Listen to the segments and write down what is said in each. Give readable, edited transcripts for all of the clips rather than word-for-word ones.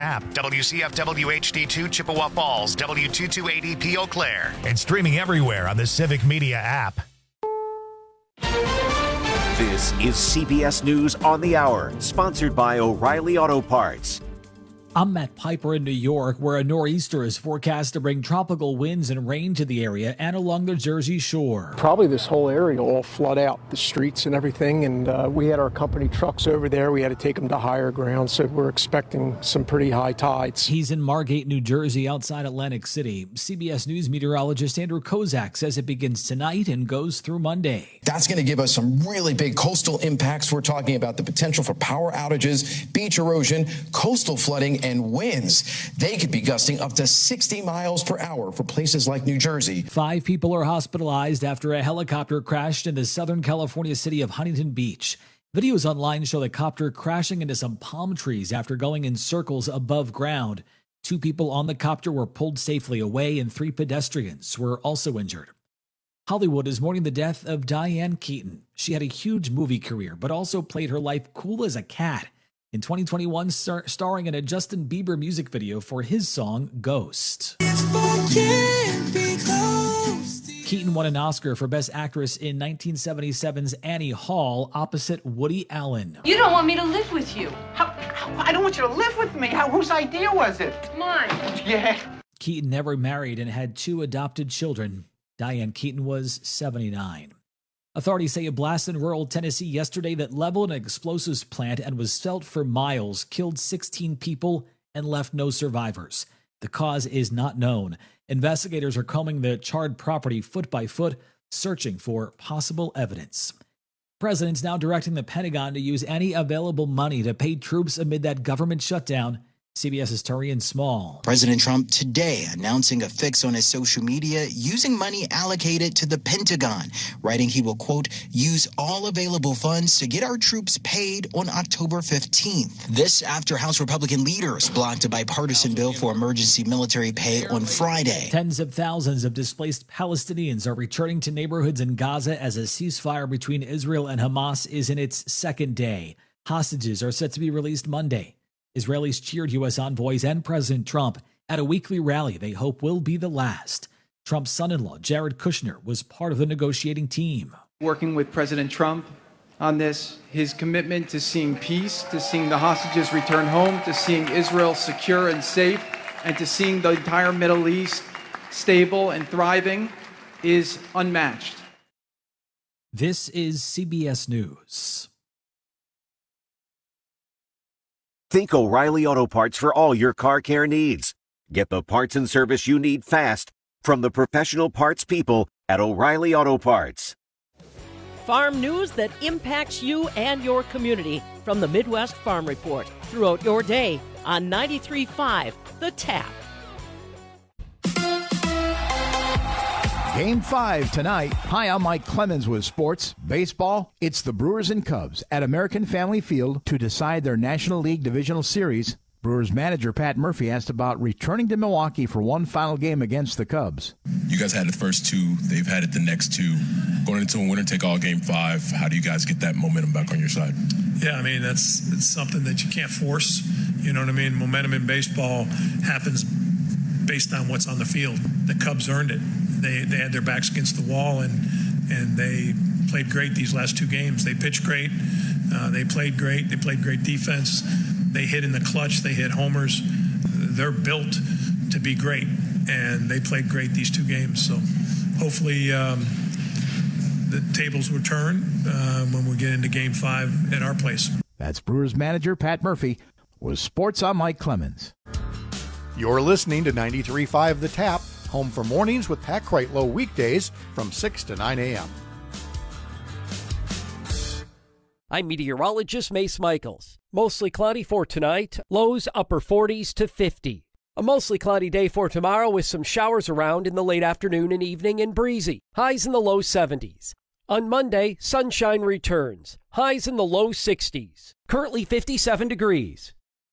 app, WCFW HD2 Chippewa Falls, W228EP Eau Claire, and streaming everywhere on the Civic Media app. This is CBS News on the Hour, sponsored by O'Reilly Auto Parts. I'm Matt Piper in New York, where a nor'easter is forecast to bring tropical winds and rain to the area and along the Jersey Shore. Probably this whole area will all flood out, the streets and everything, and we had our company trucks over there. We had to take them to higher ground, so we're expecting some pretty high tides. He's in Margate, New Jersey, outside Atlantic City. CBS News meteorologist Andrew Kozak says it begins tonight and goes through Monday. That's going to give us some really big coastal impacts. We're talking about the potential for power outages, beach erosion, coastal flooding, and winds. They could be gusting up to 60 miles per hour for places like New Jersey. 5 people are hospitalized after a helicopter crashed in the Southern California city of Huntington Beach. Videos online show the copter crashing into some palm trees after going in circles above ground. 2 people on the copter were pulled safely away and 3 pedestrians were also injured. Hollywood is mourning the death of Diane Keaton. She had a huge movie career, but also played her life cool as a cat. In 2021, starring in a Justin Bieber music video for his song, Ghost. Keaton won an Oscar for Best Actress in 1977's Annie Hall opposite Woody Allen. You don't want me to live with you. I don't want you to live with me. Whose idea was it? Mine. Yeah. Keaton never married and had 2 adopted children. Diane Keaton was 79. Authorities say a blast in rural Tennessee yesterday that leveled an explosives plant and was felt for miles killed 16 people and left no survivors. The cause is not known. Investigators are combing the charred property foot by foot, searching for possible evidence. The president's now directing the Pentagon to use any available money to pay troops amid that government shutdown. CBS's Tarian Small. President Trump today announcing a fix on his social media using money allocated to the Pentagon, writing he will, quote, use all available funds to get our troops paid on October 15th. This after House Republican leaders blocked a bipartisan bill for emergency military pay on Friday. Tens of thousands of displaced Palestinians are returning to neighborhoods in Gaza as a ceasefire between Israel and Hamas is in its second day. Hostages are set to be released Monday. Israelis cheered U.S. envoys and President Trump at a weekly rally they hope will be the last. Trump's son-in-law, Jared Kushner, was part of the negotiating team. Working with President Trump on this, his commitment to seeing peace, to seeing the hostages return home, to seeing Israel secure and safe, and to seeing the entire Middle East stable and thriving is unmatched. This is CBS News. Think O'Reilly Auto Parts for all your car care needs. Get the parts and service you need fast from the professional parts people at O'Reilly Auto Parts. Farm news that impacts you and your community from the Midwest Farm Report throughout your day on 93.5 The Tap. Game 5 tonight. Hi, I'm Mike Clemens with sports. Baseball, it's the Brewers and Cubs at American Family Field to decide their National League Divisional Series. Brewers manager Pat Murphy asked about returning to Milwaukee for one final game against the Cubs. You guys had the first 2. They've had it the next 2. Going into a winner-take-all Game 5, how do you guys get that momentum back on your side? Yeah, I mean, it's something that you can't force. You know what I mean? Momentum in baseball happens based on what's on the field. The Cubs earned it. They had their backs against the wall, and they played great these last 2 games. They pitched great. They played great. They played great defense. They hit in the clutch. They hit homers. They're built to be great, and they played great these 2 games. So hopefully the tables will turn when we get into Game 5 at our place. That's Brewers manager Pat Murphy. With sports, I'm Mike Clemens. You're listening to 93.5 The Tap, home for mornings with Pat Kreitlow weekdays from 6 to 9 a.m. I'm meteorologist Mace Michaels. Mostly cloudy for tonight, lows upper 40s to 50. A mostly cloudy day for tomorrow with some showers around in the late afternoon and evening and breezy. Highs in the low 70s. On Monday, sunshine returns. Highs in the low 60s. Currently 57 degrees.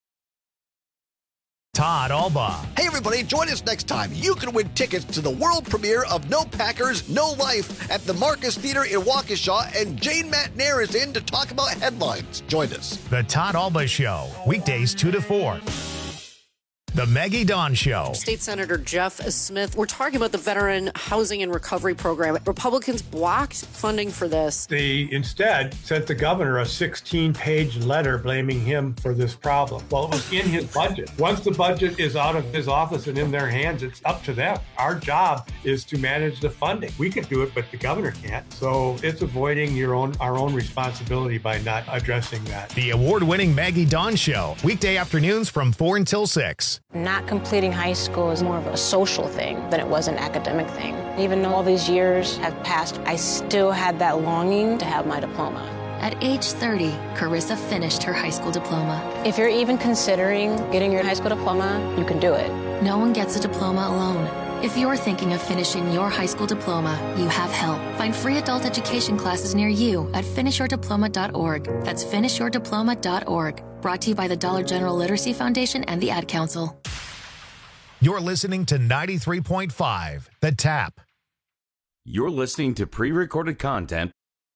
Todd Alba. Hey everybody, join us next time. You can win tickets to the world premiere of No Packers, No Life at the Marcus Theater in Waukesha, and Jane Matnair is in to talk about headlines. Join us. The Todd Alba Show, weekdays 2 to 4. The Maggie Dawn Show. State Senator Jeff Smith, we're talking about the Veteran Housing and Recovery Program. Republicans blocked funding for this. They instead sent the governor a 16-page letter blaming him for this problem. Well, it was in his budget. Once the budget is out of his office and in their hands, it's up to them. Our job is to manage the funding. We can do it, but the governor can't. So it's avoiding our own responsibility by not addressing that. The award-winning Maggie Dawn Show. Weekday afternoons from 4 until 6. Not completing high school is more of a social thing than it was an academic thing. Even though all these years have passed, I still had that longing to have my diploma. At age 30, Carissa finished her high school diploma. If you're even considering getting your high school diploma, you can do it. No one gets a diploma alone. If you're thinking of finishing your high school diploma, you have help. Find free adult education classes near you at finishyourdiploma.org. That's finishyourdiploma.org. Brought to you by the Dollar General Literacy Foundation and the Ad Council. You're listening to 93.5, The Tap. You're listening to pre-recorded content.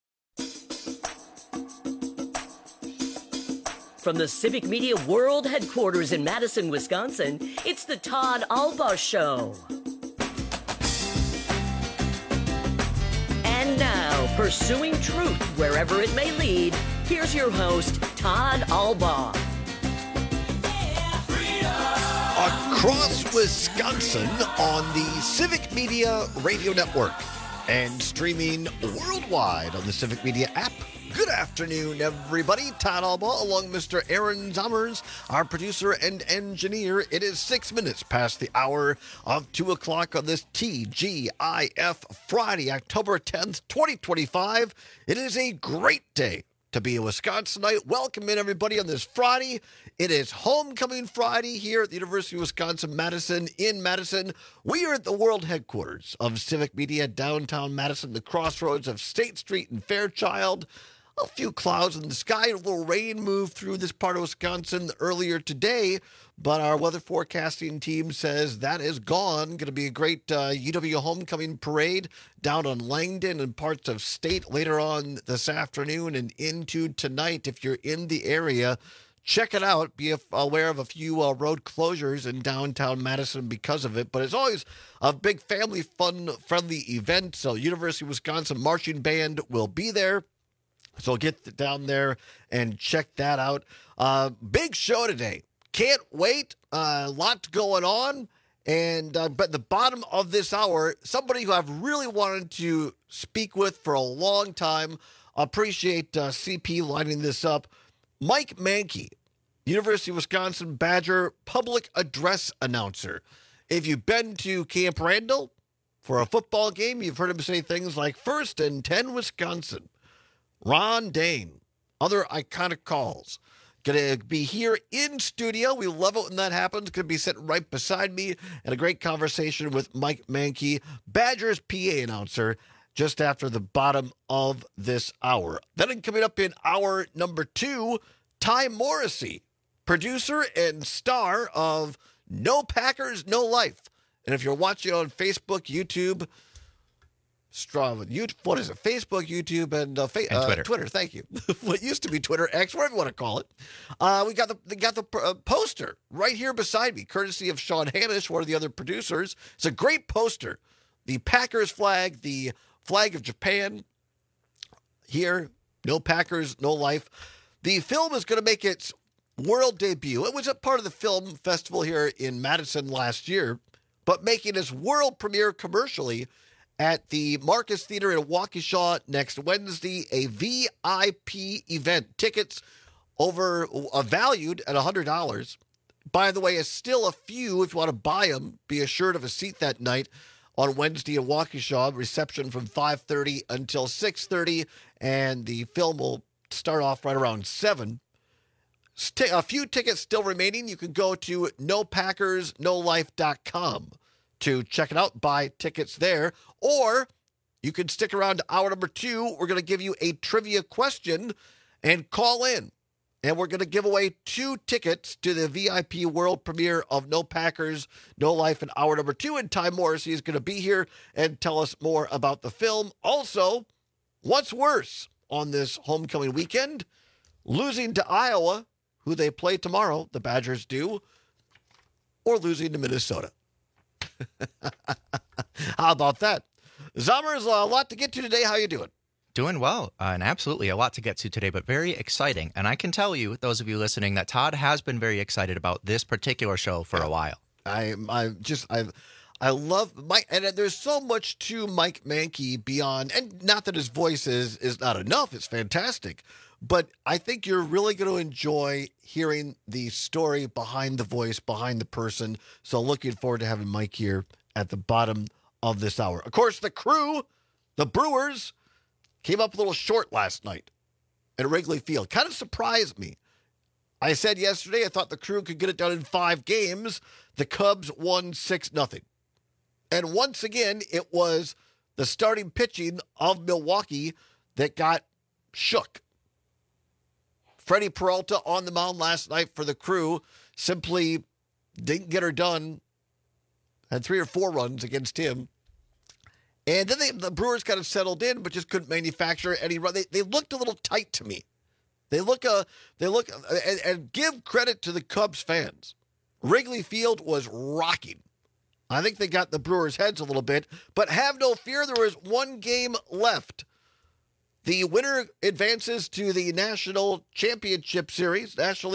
From the Civic Media World Headquarters in Madison, Wisconsin, it's the Todd Alba Show. And now, pursuing truth wherever it may lead, here's your host, Todd Alba. Across Wisconsin on the Civic Media Radio Network and streaming worldwide on the Civic Media app. Good afternoon, everybody. Todd Alba along with Mr. Aaron Zommers, our producer and engineer. It is 6 minutes past the hour of 2 o'clock on this TGIF Friday, October 10th, 2025. It is a great day to be a Wisconsinite. Welcome in, everybody, on this Friday. It is Homecoming Friday here at the University of Wisconsin-Madison in Madison. We are at the world headquarters of Civic Media, downtown Madison, the crossroads of State Street and Fairchild. A few clouds in the sky, a little rain moved through this part of Wisconsin earlier today, but our weather forecasting team says that is gone. Going to be a great UW homecoming parade down on Langdon and parts of State later on this afternoon and into tonight. If you're in the area, check it out. Be aware of a few road closures in downtown Madison because of it. But it's always a big family fun-friendly event. So University of Wisconsin Marching Band will be there. So get down there and check that out. Big show today. Can't wait. A lot going on. And but at the bottom of this hour, somebody who I've really wanted to speak with for a long time. Appreciate CP lining this up. Mike Mankey, University of Wisconsin Badger public address announcer. If you've been to Camp Randall for a football game, you've heard him say things like 1st and 10 Wisconsin. Ron Dane, other iconic calls. Going to be here in studio. We love it when that happens. Going to be sitting right beside me and a great conversation with Mike Mankey, Badgers PA announcer, just after the bottom of this hour. Then coming up in hour number 2, Ty Morrissey, producer and star of No Packers, No Life. And if you're watching on Facebook, YouTube, what is it? Facebook, YouTube, and Twitter. Twitter. Thank you. What used to be Twitter, X, whatever you want to call it. We got the poster right here beside me, courtesy of Sean Hanish, one of the other producers. It's a great poster. The Packers flag, the flag of Japan. Here, No Packers, No Life. The film is going to make its world debut. It was a part of the film festival here in Madison last year, but making its world premiere commercially at the Marcus Theater in Waukesha next Wednesday, a VIP event. Tickets valued at $100. By the way, is still a few if you want to buy them. Be assured of a seat that night on Wednesday in Waukesha. Reception from 5:30 until 6:30, and the film will start off right around 7. A few tickets still remaining. You can go to NoPackersNoLife.com to check it out, buy tickets there, or you can stick around to hour number 2. We're going to give you a trivia question and call in, and we're going to give away 2 tickets to the VIP world premiere of No Packers, No Life in hour number 2, and Ty Morrissey is going to be here and tell us more about the film. Also, what's worse on this homecoming weekend? Losing to Iowa, who they play tomorrow, the Badgers do, or losing to Minnesota. How about that? Zommers, a lot to get to today. How you doing? Doing well, and absolutely a lot to get to today, but very exciting. And I can tell you, those of you listening, that Todd has been very excited about this particular show for a while. I love Mike, and there's so much to Mike Mankey beyond, and not that his voice is not enough, it's fantastic, but I think you're really going to enjoy hearing the story behind the voice, behind the person. So looking forward to having Mike here at the bottom of this hour. Of course, the Crew, the Brewers, came up a little short last night at Wrigley Field. Kind of surprised me. I said yesterday I thought the Crew could get it done in 5 games. The Cubs won 6-0. And once again, it was the starting pitching of Milwaukee that got shook. Freddie Peralta on the mound last night for the Crew simply didn't get her done. Had 3 or 4 runs against him. And then the Brewers kind of settled in, but just couldn't manufacture any run. They looked a little tight to me. They look, and give credit to the Cubs fans. Wrigley Field was rocking. I think they got the Brewers' heads a little bit, but have no fear, there was 1 game left. The winner advances to the National League Championship Series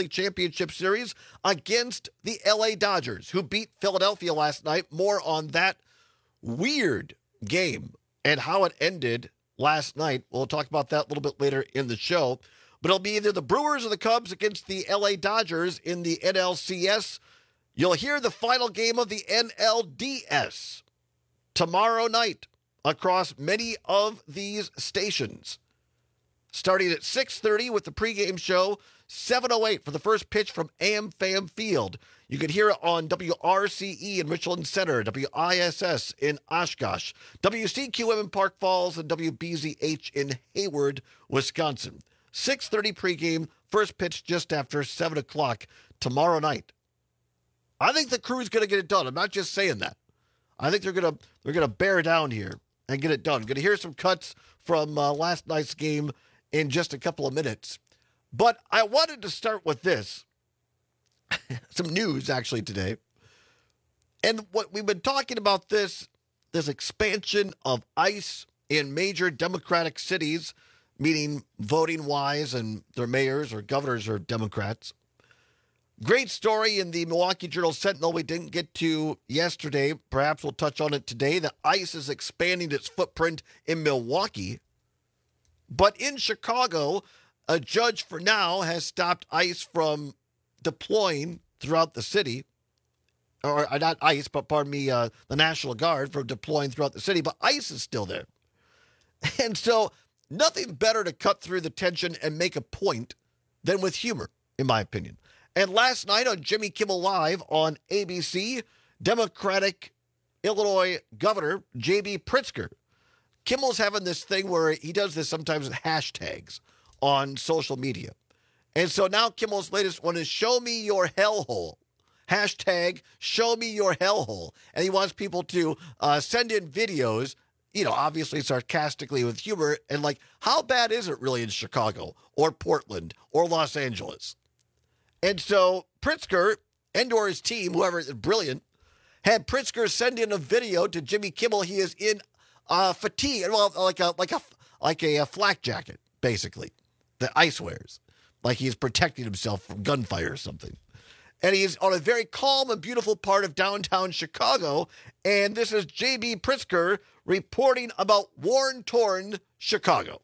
against the LA Dodgers, who beat Philadelphia last night. More on that weird game and how it ended last night. We'll talk about that a little bit later in the show. But it'll be either the Brewers or the Cubs against the LA Dodgers in the NLCS. You'll hear the final game of the NLDS tomorrow night across many of these stations. Starting at 6:30 with the pregame show, 7:08 for the first pitch from AmFam Field. You can hear it on WRCE in Richland Center, WISS in Oshkosh, WCQM in Park Falls, and WBZH in Hayward, Wisconsin. 6:30 pregame, first pitch just after 7 o'clock tomorrow night. I think the Crew's going to get it done. I'm not just saying that. I think they're going to bear down here and get it done. Going to hear some cuts from last night's game in just a couple of minutes. But I wanted to start with this. Some news, actually, today. And what we've been talking about this expansion of ICE in major Democratic cities, meaning voting-wise, and their mayors or governors are Democrats. Great story in the Milwaukee Journal-Sentinel we didn't get to yesterday. Perhaps we'll touch on it today. That ICE is expanding its footprint in Milwaukee. But in Chicago, a judge for now has stopped ICE from deploying throughout the city. Or not ICE, but pardon me, the National Guard from deploying throughout the city. But ICE is still there. And so nothing better to cut through the tension and make a point than with humor, in my opinion. And last night on Jimmy Kimmel Live on ABC, Democratic Illinois Governor J.B. Pritzker. Kimmel's having this thing where he does this sometimes with hashtags on social media. And so now Kimmel's latest one is show me your hellhole. Hashtag show me your hellhole. And he wants people to send in videos, obviously sarcastically with humor, and like, how bad is it really in Chicago or Portland or Los Angeles? And so Pritzker and or his team, whoever is brilliant, had Pritzker send in a video to Jimmy Kimmel. He is in fatigue, well, like a flak jacket, basically, that ICE wears, like he's protecting himself from gunfire or something. And he's on a very calm and beautiful part of downtown Chicago. And this is J.B. Pritzker reporting about war-torn Chicago.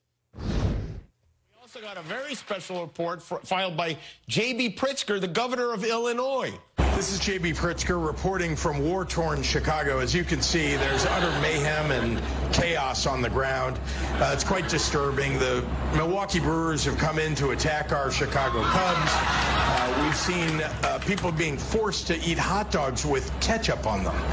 We also got a very special report filed by J.B. Pritzker, the governor of Illinois. This is J.B. Pritzker reporting from war-torn Chicago. As you can see, there's utter mayhem and chaos on the ground. It's quite disturbing. The Milwaukee Brewers have come in to attack our Chicago Cubs. We've seen people being forced to eat hot dogs with ketchup on them.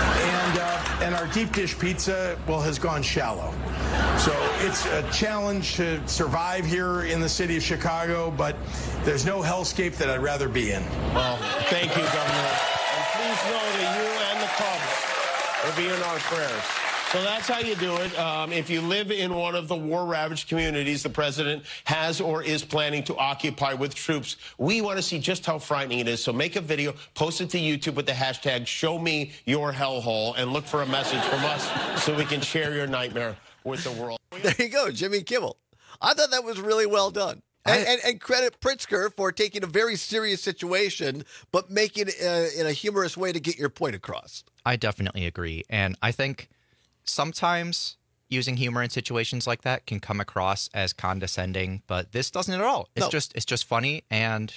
And our deep dish pizza, has gone shallow. So it's a challenge to survive here in the city of Chicago, but there's no hellscape that I'd rather be in. Well, thank you, Governor. And please know that you and the Cubs will be in our prayers. So that's how you do it. If you live in one of the war-ravaged communities the president has or is planning to occupy with troops, we want to see just how frightening it is. So make a video, post it to YouTube with the hashtag #ShowMeYourHellhole, and look for a message from us so we can share your nightmare with the world. There you go, Jimmy Kimmel. I thought that was really well done. And credit Pritzker for taking a very serious situation, but making it in a humorous way to get your point across. I definitely agree. And I think sometimes using humor in situations like that can come across as condescending, but this doesn't at all. It's just funny and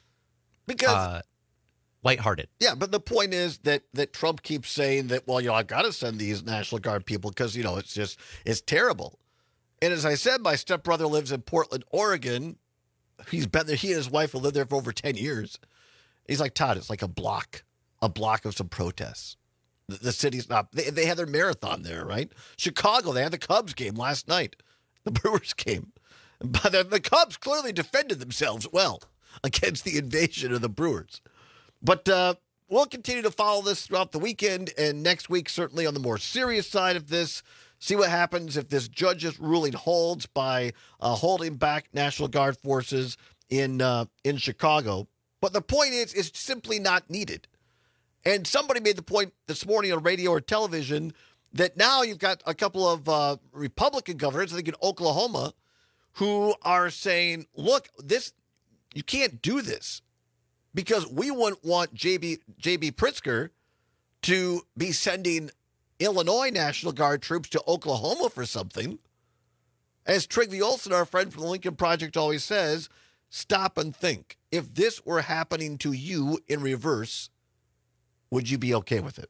lighthearted. Yeah, but the point is that Trump keeps saying that, well, I've got to send these National Guard people because, it's terrible. And as I said, my stepbrother lives in Portland, Oregon. He's been there. He and his wife have lived there for over 10 years. He's like, Todd, it's like a block of some protests. The city's not, they had their marathon there, right? Chicago, they had the Cubs game last night, the Brewers game. But the Cubs clearly defended themselves well against the invasion of the Brewers. But we'll continue to follow this throughout the weekend and next week, certainly on the more serious side of this. See what happens if this judge's ruling holds by holding back National Guard forces in Chicago. But the point is, it's simply not needed. And somebody made the point this morning on radio or television that now you've got a couple of Republican governors, I think in Oklahoma, who are saying, look, you can't do this because we wouldn't want J.B. Pritzker to be sending Illinois National Guard troops to Oklahoma for something. As Trygve Olsen, our friend from the Lincoln Project, always says, stop and think. If this were happening to you in reverse, would you be okay with it?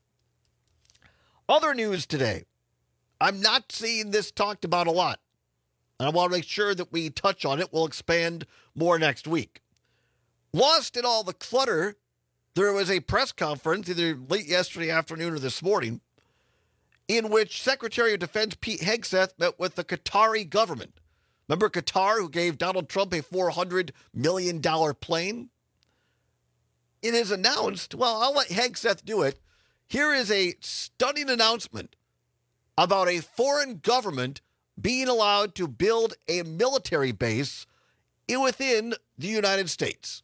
Other news today. I'm not seeing this talked about a lot. And I want to make sure that we touch on it. We'll expand more next week. Lost in all the clutter, there was a press conference either late yesterday afternoon or this morning in which Secretary of Defense Pete Hegseth met with the Qatari government. Remember Qatar, who gave Donald Trump a $400 million plane? It is announced, well, I'll let Hegseth do it. Here is a stunning announcement about a foreign government being allowed to build a military base within the United States.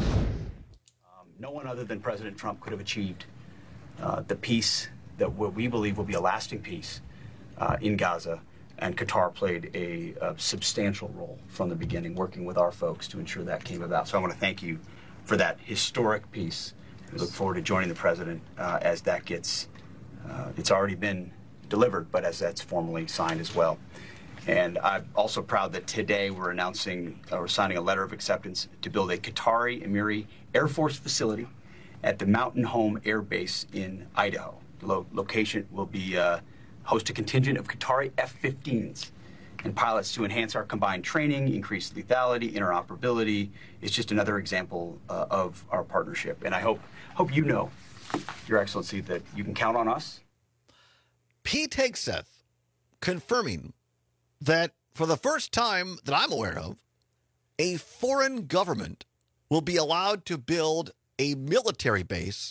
No one other than President Trump could have achieved the peace that we believe will be a lasting peace in Gaza. And Qatar played a substantial role from the beginning, working with our folks to ensure that came about. So I want to thank you for that historic piece. We look forward to joining the president as that gets, it's already been delivered, but as that's formally signed as well. And I'm also proud that today we're signing a letter of acceptance to build a Qatari Emiri Air Force facility at the Mountain Home Air Base in Idaho. The location will be host a contingent of Qatari F-15s and pilots to enhance our combined training, increase lethality, interoperability. It's just another example of our partnership. And I hope you know, Your Excellency, that you can count on us. Pete Hegseth confirming that for the first time that I'm aware of, a foreign government will be allowed to build a military base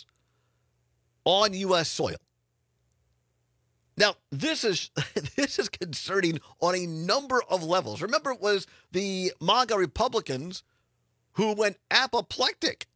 on U.S. soil. Now, this is concerning on a number of levels. Remember, it was the MAGA Republicans who went apoplectic.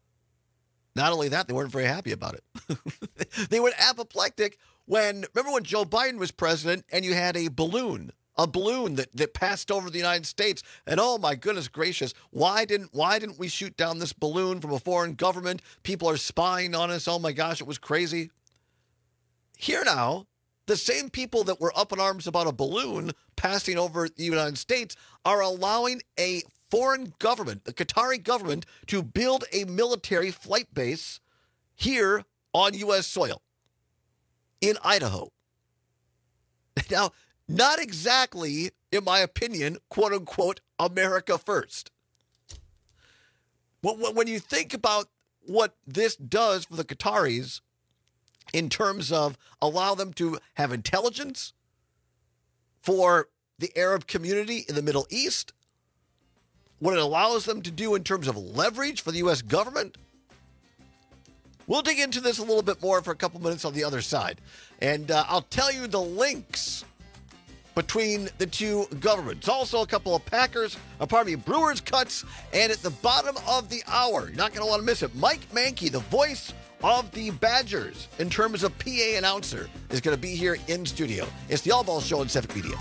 Not only that, they weren't very happy about it. They went apoplectic remember when Joe Biden was president and you had a balloon that passed over the United States, and oh my goodness gracious, why didn't we shoot down this balloon from a foreign government? People are spying on us. Oh my gosh, it was crazy. Here now, the same people that were up in arms about a balloon passing over the United States are allowing a foreign government, the Qatari government, to build a military flight base here on U.S. soil in Idaho. Now, not exactly, in my opinion, quote unquote, America first. When you think about what this does for the Qataris in terms of allow them to have intelligence for the Arab community in the Middle East, what it allows them to do in terms of leverage for the U.S. government, We'll dig into this a little bit more for a couple minutes on the other side. And I'll tell you the links between the two governments. Also a couple of Brewers cuts. And at the bottom of the hour, you're not going to want to miss it, Mike Mankey, the voice of the Badgers in terms of PA announcer, is going to be here in studio. It's the All Ball Show on Civic Media.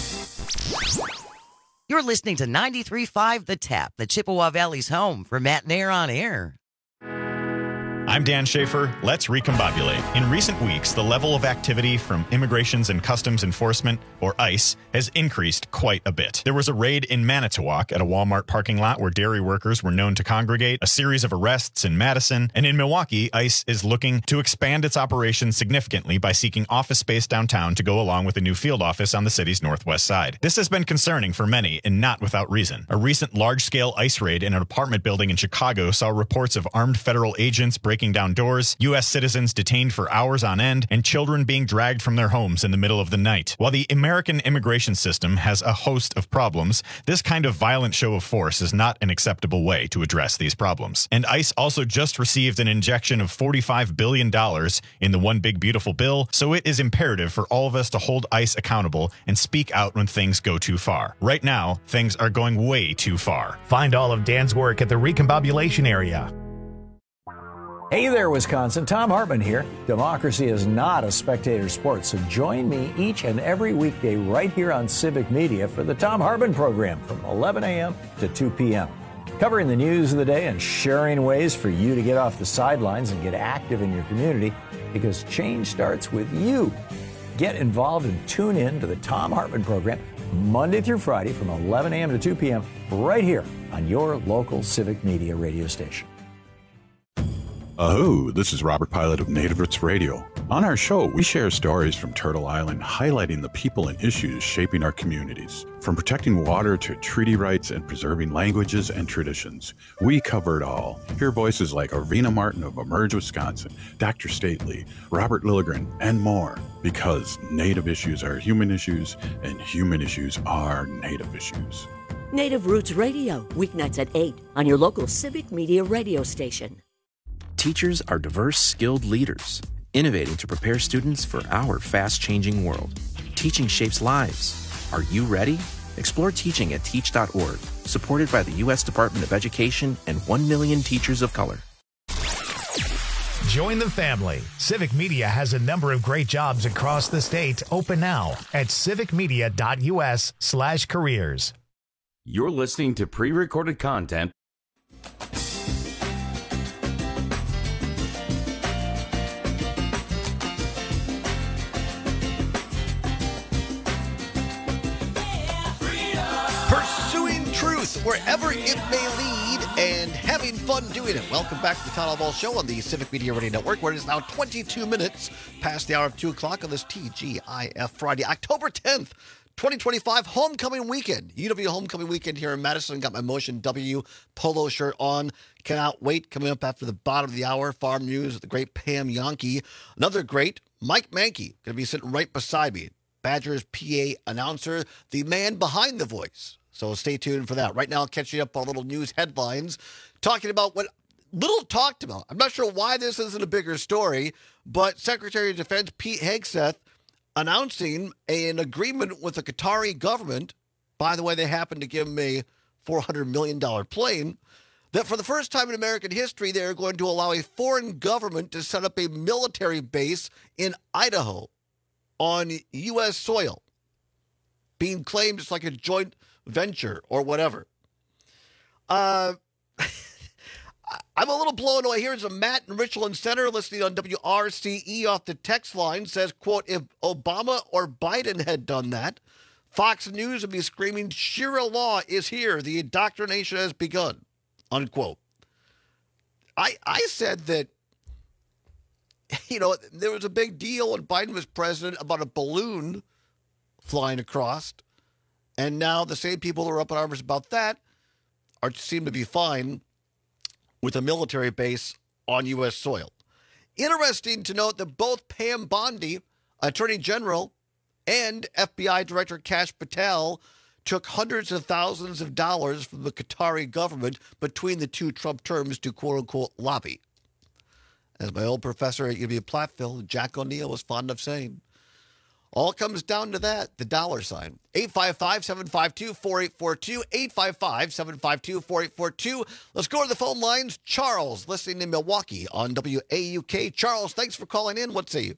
You're listening to 93.5 The Tap, the Chippewa Valley's home for Matt Nair on air. I'm Dan Schaefer. Let's recombobulate. In recent weeks, the level of activity from Immigrations and Customs Enforcement, or ICE, has increased quite a bit. There was a raid in Manitowoc at a Walmart parking lot where dairy workers were known to congregate, a series of arrests in Madison, and in Milwaukee, ICE is looking to expand its operations significantly by seeking office space downtown to go along with a new field office on the city's northwest side. This has been concerning for many, and not without reason. A recent large-scale ICE raid in an apartment building in Chicago saw reports of armed federal agents breaking down doors, U.S. citizens detained for hours on end, and children being dragged from their homes in the middle of the night. While the American immigration system has a host of problems, this kind of violent show of force is not an acceptable way to address these problems. And ICE also just received an injection of $45 billion in the One Big Beautiful Bill, so it is imperative for all of us to hold ICE accountable and speak out when things go too far. Right now, things are going way too far. Find all of Dan's work at the Recombobulation area. Hey there, Wisconsin. Tom Hartman here. Democracy is not a spectator sport, so join me each and every weekday right here on Civic Media for the Tom Hartman program from 11 a.m. to 2 p.m. Covering the news of the day and sharing ways for you to get off the sidelines and get active in your community, because change starts with you. Get involved and tune in to the Tom Hartman program Monday through Friday from 11 a.m. to 2 p.m. right here on your local Civic Media radio station. This is Robert Pilot of Native Roots Radio. On our show, we share stories from Turtle Island highlighting the people and issues shaping our communities. From protecting water to treaty rights and preserving languages and traditions, we cover it all. Hear voices like Arvina Martin of Emerge Wisconsin, Dr. Stately, Robert Lilligren, and more. Because Native issues are human issues, and human issues are Native issues. Native Roots Radio, weeknights at 8 on your local Civic Media radio station. Teachers are diverse, skilled leaders, innovating to prepare students for our fast-changing world. Teaching shapes lives. Are you ready? Explore teaching at teach.org, supported by the U.S. Department of Education and 1 million teachers of color. Join the family. Civic Media has a number of great jobs across the state open now at civicmedia.us/careers. You're listening to pre-recorded content. Wherever it may lead, and having fun doing it. Welcome back to the Town Hall Show on the Civic Media Radio Network, where it is now 22 minutes past the hour of 2 o'clock on this TGIF Friday, October 10th, 2025, homecoming weekend. UW homecoming weekend here in Madison. Got my Motion W polo shirt on. Cannot wait. Coming up after the bottom of the hour, Farm News with the great Pam Yankee. Another great, Mike Mankey, going to be sitting right beside me. Badgers PA announcer, the man behind the voice. So stay tuned for that. Right now, catching up on little news headlines, talking about what little talked about. I'm not sure why this isn't a bigger story, but Secretary of Defense Pete Hegseth announcing an agreement with the Qatari government. By the way, they happened to give him a $400 million plane. That for the first time in American history, they're going to allow a foreign government to set up a military base in Idaho on U.S. soil, being claimed it's like a joint venture or whatever. I'm a little blown away. Here's a Matt in Richland Center listening on WRCE off the text line. Says, quote, if Obama or Biden had done that, Fox News would be screaming, Sharia law is here. The indoctrination has begun, unquote. I said that, there was a big deal when Biden was president about a balloon flying across. And now the same people who are up in arms about that seem to be fine with a military base on U.S. soil. Interesting to note that both Pam Bondi, Attorney General, and FBI Director Kash Patel took hundreds of thousands of dollars from the Qatari government between the two Trump terms to quote-unquote lobby. As my old professor at UW Platteville, Jack O'Neill, was fond of saying, all comes down to that, the dollar sign. 855-752-4842, 855-752-4842. Let's go to the phone lines. Charles, listening in Milwaukee on WAUK. Charles, thanks for calling in. What say you?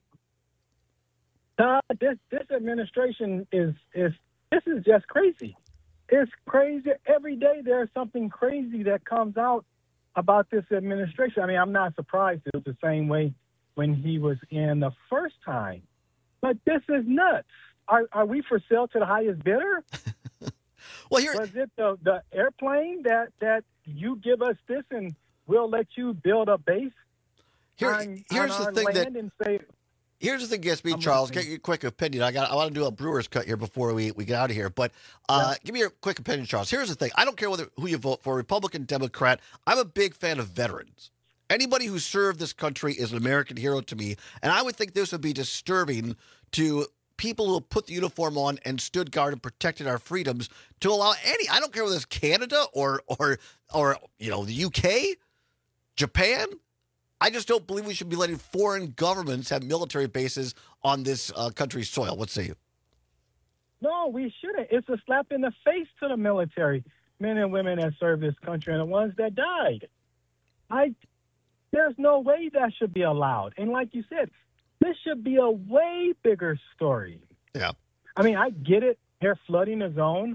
This administration is just crazy. It's crazy. Every day there's something crazy that comes out about this administration. I mean, I'm not surprised. It was the same way when he was in the first time. But this is nuts. Are we for sale to the highest bidder? Was it the airplane that you give us this and we'll let you build a base? Here's the thing Here's the thing gets me, Charles. Get your quick opinion. I want to do a Brewers cut here before we get out of here. But give me your quick opinion, Charles. Here's the thing. I don't care who you vote for, Republican, Democrat. I'm a big fan of veterans. Anybody who served this country is an American hero to me. And I would think this would be disturbing to people who put the uniform on and stood guard and protected our freedoms to allow I don't care whether it's Canada or the UK, Japan. I just don't believe we should be letting foreign governments have military bases on this country's soil. What say you? No, we shouldn't. It's a slap in the face to the military, men and women that served this country and the ones that died. There's no way that should be allowed. And like you said, this should be a way bigger story. Yeah. I mean, I get it. They're flooding the zone.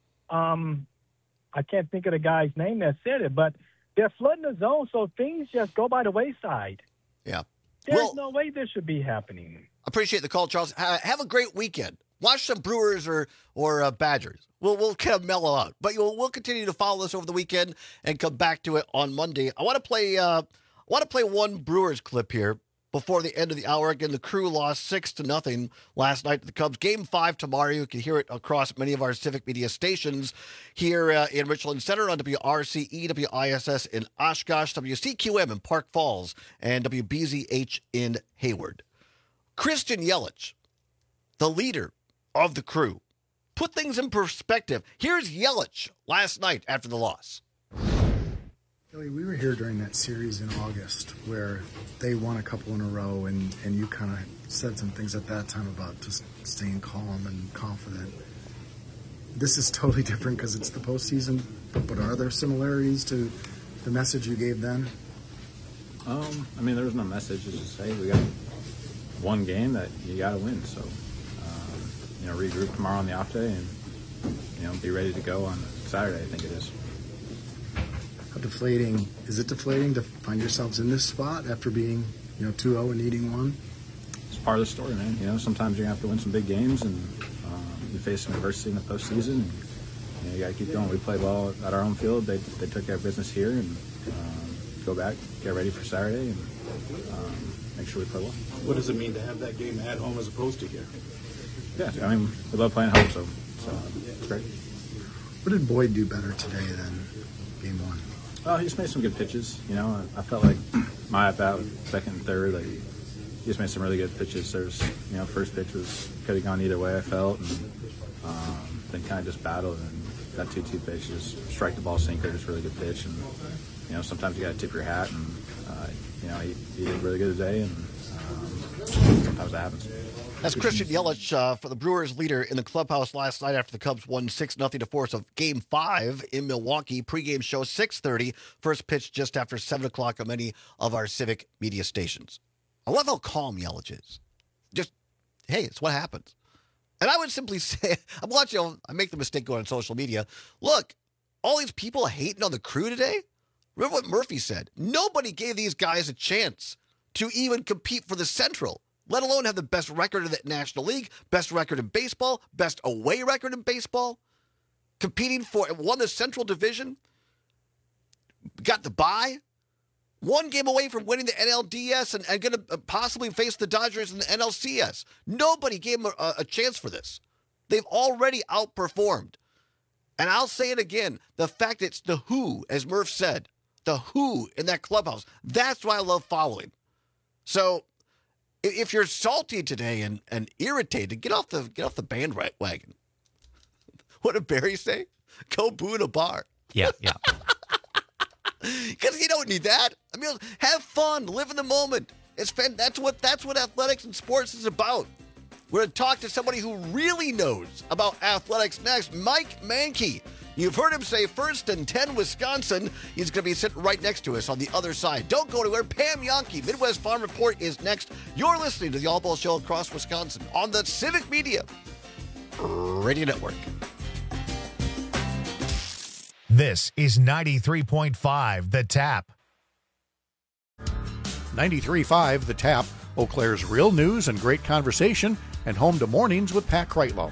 I can't think of the guy's name that said it, but they're flooding the zone, so things just go by the wayside. Yeah. There's no way this should be happening. Appreciate the call, Charles. Have a great weekend. Watch some Brewers or Badgers. We'll kind of mellow out. But we'll continue to follow this over the weekend and come back to it on Monday. I want to play one Brewers clip here before the end of the hour. Again, the Crew lost 6-0 last night to the Cubs. Game 5 tomorrow. You can hear it across many of our Civic Media stations here in Richland Center on WRCE, WISS in Oshkosh, WCQM in Park Falls, and WBZH in Hayward. Christian Yelich, the leader of the Crew, put things in perspective. Here's Yelich last night after the loss. Kelly, we were here during that series in August where they won a couple in a row, and you kind of said some things at that time about just staying calm and confident. This is totally different because it's the postseason, but are there similarities to the message you gave then? I mean, there was no message. It's just, hey, we got one game that you got to win. So, regroup tomorrow on the off day and, be ready to go on Saturday, I think it is. Is it deflating to find yourselves in this spot after being, 2-0 and needing one? It's part of the story, man. Sometimes you're going to have to win some big games, and you face some adversity in the postseason. And, you got to keep going. We play ball at our own field. They took care of business here, and go back, get ready for Saturday, and make sure we play well. What does it mean to have that game at home as opposed to here? Yeah, I mean, we love playing home, so it's great. What did Boyd do better today than game one? He just made some good pitches. I felt like my at-bat, second and third, he just made some really good pitches. There's, first pitch could have gone either way, I felt, and then kind of just battled, and that 2-2 pitch, just strike the ball sinker, just really good pitch. And, sometimes you got to tip your hat, and, he did really good today, and sometimes that happens. That's Christian Yelich for the Brewers leader in the clubhouse last night after the Cubs won 6-0 to force of Game 5 in Milwaukee. Pre-game show 6:30. First pitch just after 7 o'clock on many of our Civic Media stations. I love how calm Yelich is. Just, hey, it's what happens. And I would simply say, I'm watching, I make the mistake going on social media. Look, all these people hating on the Crew today, remember what Murphy said. Nobody gave these guys a chance to even compete for the Central, let alone have the best record in the National League, best record in baseball, best away record in baseball, won the Central Division, got the bye, one game away from winning the NLDS and going to possibly face the Dodgers in the NLCS. Nobody gave them a chance for this. They've already outperformed. And I'll say it again, the fact it's the who, as Murph said, the who in that clubhouse, that's why I love following. So, if you're salty today and irritated, get off the bandwagon. What did Barry say? Go boo in a bar. Yeah. Because you don't need that. I mean, have fun, live in the moment. That's what athletics and sports is about. We're going to talk to somebody who really knows about athletics next, Mike Mankey. You've heard him say 1st and 10 Wisconsin. He's going to be sitting right next to us on the other side. Don't go anywhere. Pam Jahnke, Midwest Farm Report is next. You're listening to the All Ball Show across Wisconsin on the Civic Media Radio Network. This is 93.5 The Tap. 93.5 The Tap, Eau Claire's real news and great conversation, and home to Mornings with Pat Kreitlow.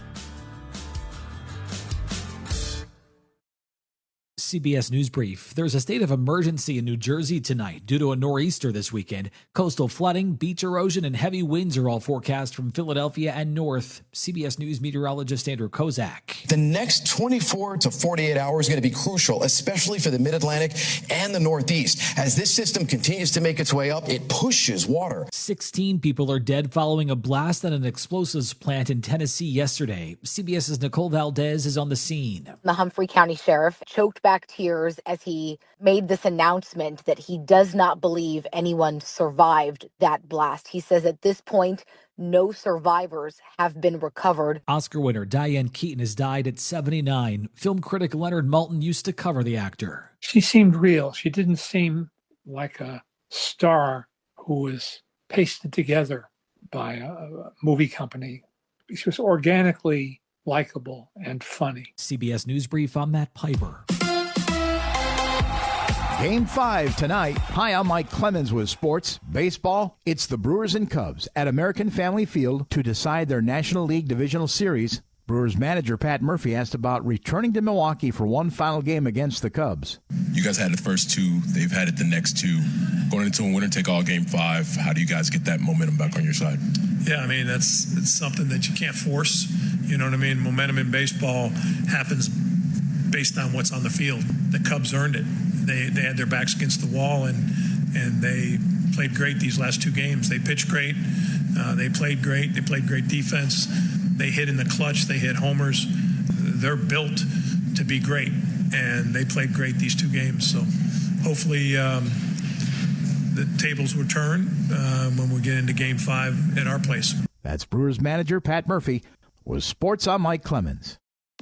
CBS News Brief. There's a state of emergency in New Jersey tonight due to a nor'easter this weekend. Coastal flooding, beach erosion, and heavy winds are all forecast from Philadelphia and north. CBS News meteorologist Andrew Kozak. The next 24 to 48 hours are going to be crucial, especially for the Mid-Atlantic and the Northeast. As this system continues to make its way up, it pushes water. 16 people are dead following a blast at an explosives plant in Tennessee yesterday. CBS's Nicole Valdez is on the scene. The Humphrey County Sheriff choked back tears as he made this announcement that he does not believe anyone survived that blast. He says at this point, no survivors have been recovered. Oscar winner Diane Keaton has died at 79. Film critic Leonard Maltin used to cover the actor. She seemed real. She didn't seem like a star who was pasted together by a movie company. She was organically likable and funny. CBS News Brief, I'm Matt Piper. Game 5 tonight. Hi, I'm Mike Clemens with sports. Baseball, it's the Brewers and Cubs at American Family Field to decide their National League Divisional Series. Brewers manager Pat Murphy asked about returning to Milwaukee for one final game against the Cubs. You guys had the first two. They've had it the next two. Going into a winner-take-all Game 5, how do you guys get that momentum back on your side? Yeah, I mean, it's something that you can't force. You know what I mean? Momentum in baseball happens based on what's on the field. The Cubs earned it. They had their backs against the wall, and they played great these last two games. They pitched great. They played great. They played great defense. They hit in the clutch. They hit homers. They're built to be great, and they played great these two games. So hopefully the tables will turn when we get into Game 5 at our place. That's Brewers manager Pat Murphy. With sports, I'm Mike Clemens.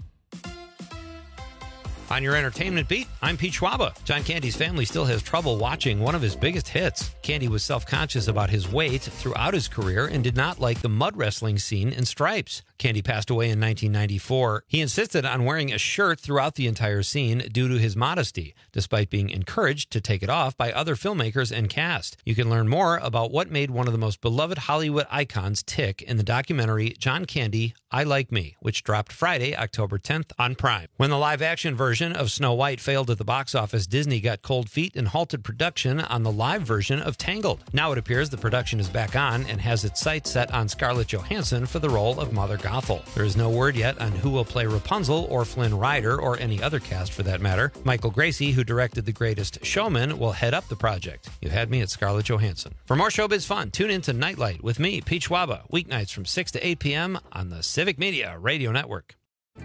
On your entertainment beat, I'm Pete Schwaba. John Candy's family still has trouble watching one of his biggest hits. Candy was self-conscious about his weight throughout his career and did not like the mud wrestling scene in Stripes. Candy passed away in 1994. He insisted on wearing a shirt throughout the entire scene due to his modesty, despite being encouraged to take it off by other filmmakers and cast. You can learn more about what made one of the most beloved Hollywood icons tick in the documentary John Candy, I Like Me, which dropped Friday, October 10th on Prime. When the live-action version of Snow White failed at the box office, Disney got cold feet and halted production on the live version of Tangled. Now it appears the production is back on and has its sights set on Scarlett Johansson for the role of Mother Gothel. There is no word yet on who will play Rapunzel or Flynn Rider or any other cast for that matter. Michael Gracie, who directed The Greatest Showman, will head up the project. You had me at Scarlett Johansson. For more showbiz fun, tune in to Nightlight with me, Pete Schwaba, weeknights from 6 to 8 p.m. on the Civic Media Radio Network.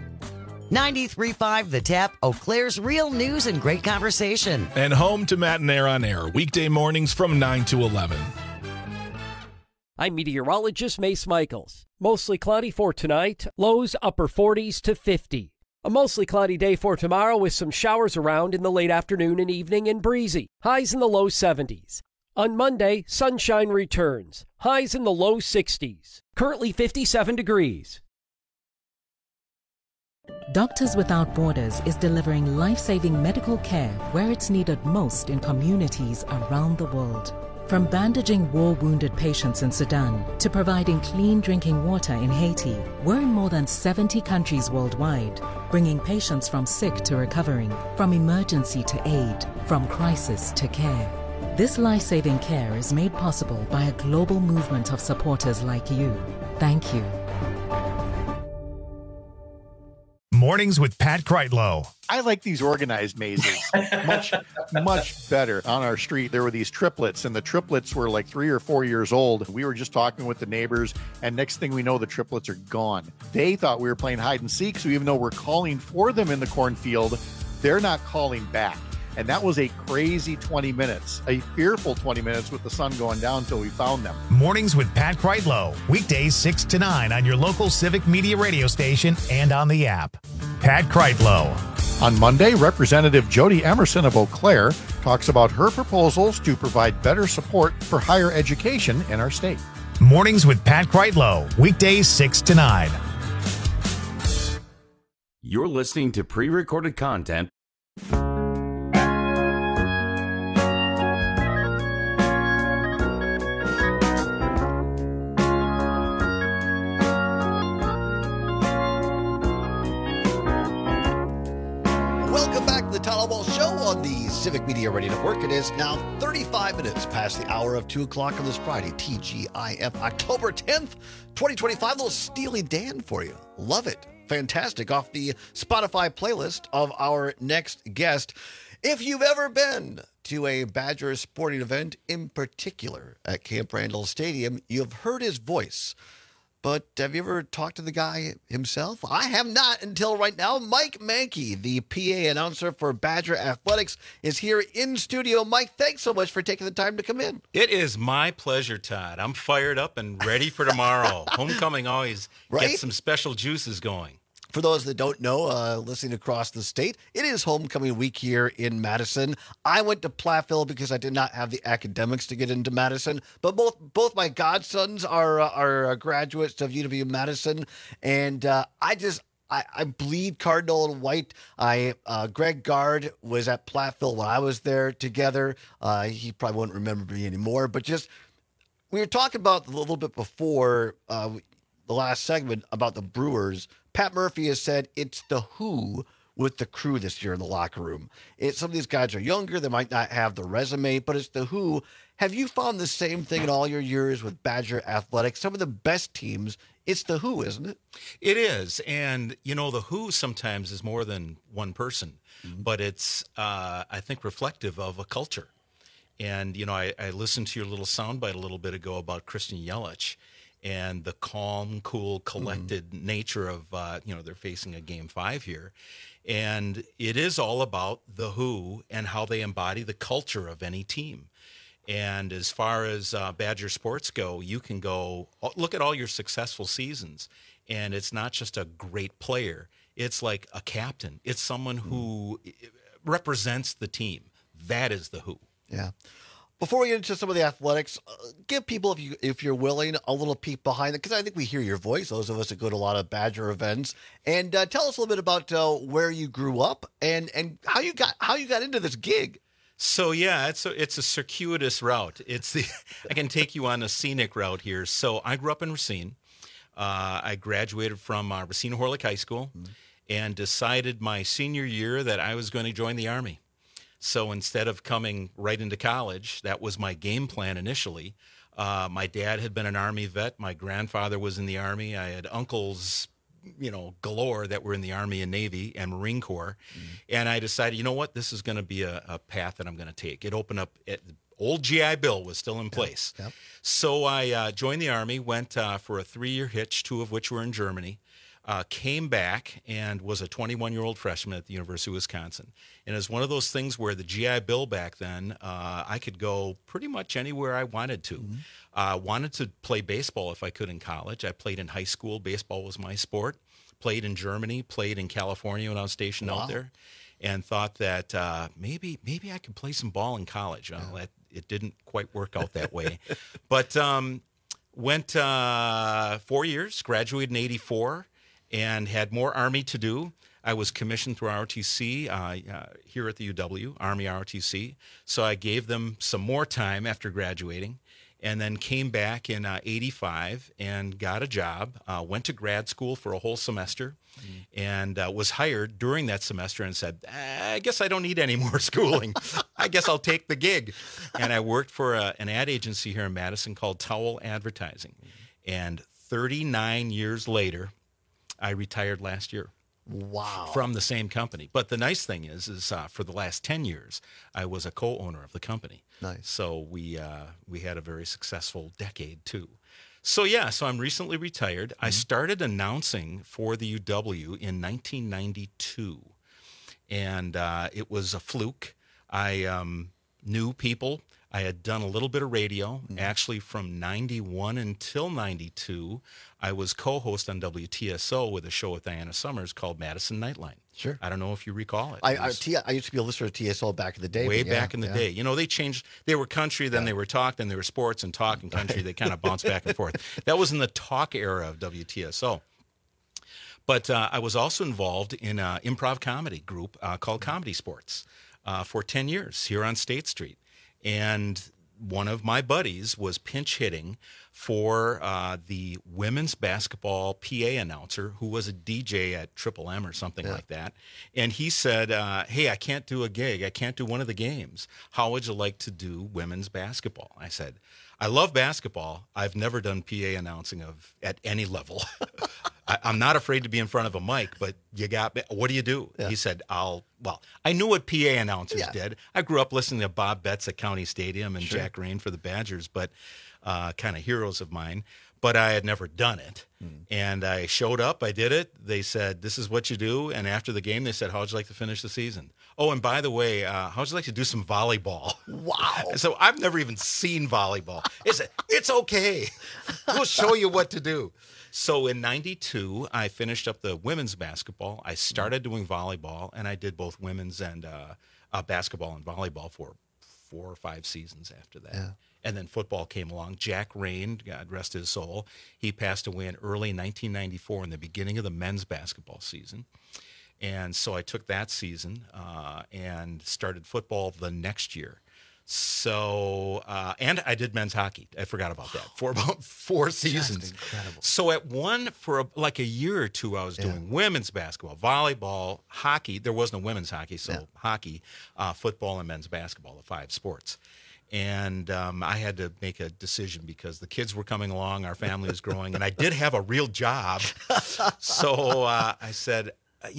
93.5 The Tap, Eau Claire's real news and great conversation. And home to Matt and Air on Air, weekday mornings from 9 to 11. I'm meteorologist Mace Michaels. Mostly cloudy for tonight, lows upper 40s to 50. A mostly cloudy day for tomorrow with some showers around in the late afternoon and evening and breezy. Highs in the low 70s. On Monday, sunshine returns. Highs in the low 60s. Currently 57 degrees. Doctors Without Borders is delivering life-saving medical care where it's needed most in communities around the world. From bandaging war-wounded patients in Sudan to providing clean drinking water in Haiti, we're in more than 70 countries worldwide, bringing patients from sick to recovering, from emergency to aid, from crisis to care. This life-saving care is made possible by a global movement of supporters like you. Thank you. Mornings with Pat Kreitlow. I like these organized mazes much better. On our street, there were these triplets, and the triplets were like 3 or 4 years old. We were just talking with the neighbors, and next thing we know, the triplets are gone. They thought we were playing hide and seek, so even though we're calling for them in the cornfield, they're not calling back. And that was a crazy 20 minutes, a fearful 20 minutes with the sun going down until we found them. Mornings with Pat Kreitlow. Weekdays 6 to 9 on your local Civic Media radio station and on the app. Pat Kreitlow. On Monday, Representative Jody Emerson of Eau Claire talks about her proposals to provide better support for higher education in our state. Mornings with Pat Kreitlow. Weekdays 6 to 9. You're listening to pre-recorded content. Welcome back to the Town Hall Ball Show on the Civic Media Radio Network. It is now 35 minutes past the hour of 2 o'clock on this Friday, TGIF, October 10th, 2025. A little Steely Dan for you. Love it. Fantastic. Off the Spotify playlist of our next guest. If you've ever been to a Badger sporting event, in particular at Camp Randall Stadium, you've heard his voice. But have you ever talked to the guy himself? I have not until right now. Mike Mankey, the PA announcer for Badger Athletics, is here in studio. Mike, thanks so much for taking the time to come in. It is my pleasure, Todd. I'm fired up and ready for tomorrow. Homecoming always gets some special juices going. For those that don't know, listening across the state, it is homecoming week here in Madison. I went to Platteville because I did not have the academics to get into Madison, but both my godsons are graduates of UW-Madison, and I bleed Cardinal and white. Greg Gard was at Platteville when I was there together. He probably won't remember me anymore, but just we were talking about a little bit before the last segment about the Brewers. Pat Murphy has said it's the who with the crew this year in the locker room. Some of these guys are younger. They might not have the resume, but it's the who. Have you found the same thing in all your years with Badger Athletics? Some of the best teams, it's the who, isn't it? It is. And, the who sometimes is more than one person, but it's, I think, reflective of a culture. And, I listened to your little soundbite a little bit ago about Christian Yelich and the calm, cool, collected nature of, they're facing a Game 5 here. And it is all about the who and how they embody the culture of any team. And as far as Badger sports go, you can go look at all your successful seasons, and it's not just a great player. It's like a captain. It's someone who represents the team. That is the who. Yeah. Before we get into some of the athletics, give people, if you're willing, a little peek behind it, because I think we hear your voice, those of us that go to a lot of Badger events. And tell us a little bit about where you grew up and how you got into this gig. So yeah, it's a circuitous route. I can take you on a scenic route here. So I grew up in Racine. I graduated from Racine Horlick High School and decided my senior year that I was going to join the Army. So instead of coming right into college, that was my game plan initially. My dad had been an Army vet. My grandfather was in the Army. I had uncles, galore that were in the Army and Navy and Marine Corps. And I decided, you know what, this is going to be a path that I'm going to take. It opened up, old GI Bill was still in place. Yep. So I joined the Army, went for a 3-year hitch, 2 of which were in Germany. Came back and was a 21-year-old freshman at the University of Wisconsin. And it's one of those things where the GI Bill back then, I could go pretty much anywhere I wanted to. Wanted to play baseball if I could in college. I played in high school. Baseball was my sport. Played in Germany, played in California when I was stationed out there, and thought that maybe I could play some ball in college. It didn't quite work out that way. But went 4 years, graduated in 84, and had more Army to do. I was commissioned through ROTC here at the UW, Army ROTC. So I gave them some more time after graduating, and then came back in 85 and got a job, went to grad school for a whole semester, and was hired during that semester and said, I guess I don't need any more schooling. I guess I'll take the gig. And I worked for an ad agency here in Madison called Towel Advertising. And 39 years later, I retired last year. Wow. From the same company. But the nice thing is for the last 10 years, I was a co-owner of the company. Nice. So we had a very successful decade too. So I'm recently retired. I started announcing for the UW in 1992. And it was a fluke. I knew people. I had done a little bit of radio. Actually, from 91 until 92, I was co-host on WTSO with a show with Diana Summers called Madison Nightline. Sure. I don't know if you recall it. I used to be a listener to TSO back in the day. Way back in the day. You know, they changed. They were country, then they were talk, then they were sports, and talk and country. They kind of bounced back and forth. That was in the talk era of WTSO. But I was also involved in an improv comedy group called Comedy Sports for 10 years here on State Street. And one of my buddies was pinch hitting for the women's basketball PA announcer who was a DJ at Triple M or something like that. And he said, hey, I can't do a gig. I can't do one of the games. How would you like to do women's basketball? I said, I love basketball. I've never done PA announcing at any level. I'm not afraid to be in front of a mic, but what do you do? He said, I knew what PA announcers did. I grew up listening to Bob Betts at County Stadium and Jack Rain for the Badgers, but kind of heroes of mine. But I had never done it. And I showed up. I did it. They said, this is what you do. And after the game, they said, how would you like to finish the season? Oh, and by the way, how would you like to do some volleyball? Wow. So I've never even seen volleyball. It's okay. We'll show you what to do. So in 92, I finished up the women's basketball. I started doing volleyball, and I did both women's and basketball and volleyball for 4 or 5 seasons after that. Yeah. And then football came along. Jack Rain, God rest his soul, he passed away in early 1994 in the beginning of the men's basketball season. And so I took that season and started football the next year. So, and I did men's hockey. I forgot about that for about 4 seasons. Incredible. So for a year or two, I was doing women's basketball, volleyball, hockey. There was no women's hockey, so hockey, football, and men's basketball, the 5 sports. And I had to make a decision because the kids were coming along, our family was growing, and I did have a real job. So I said,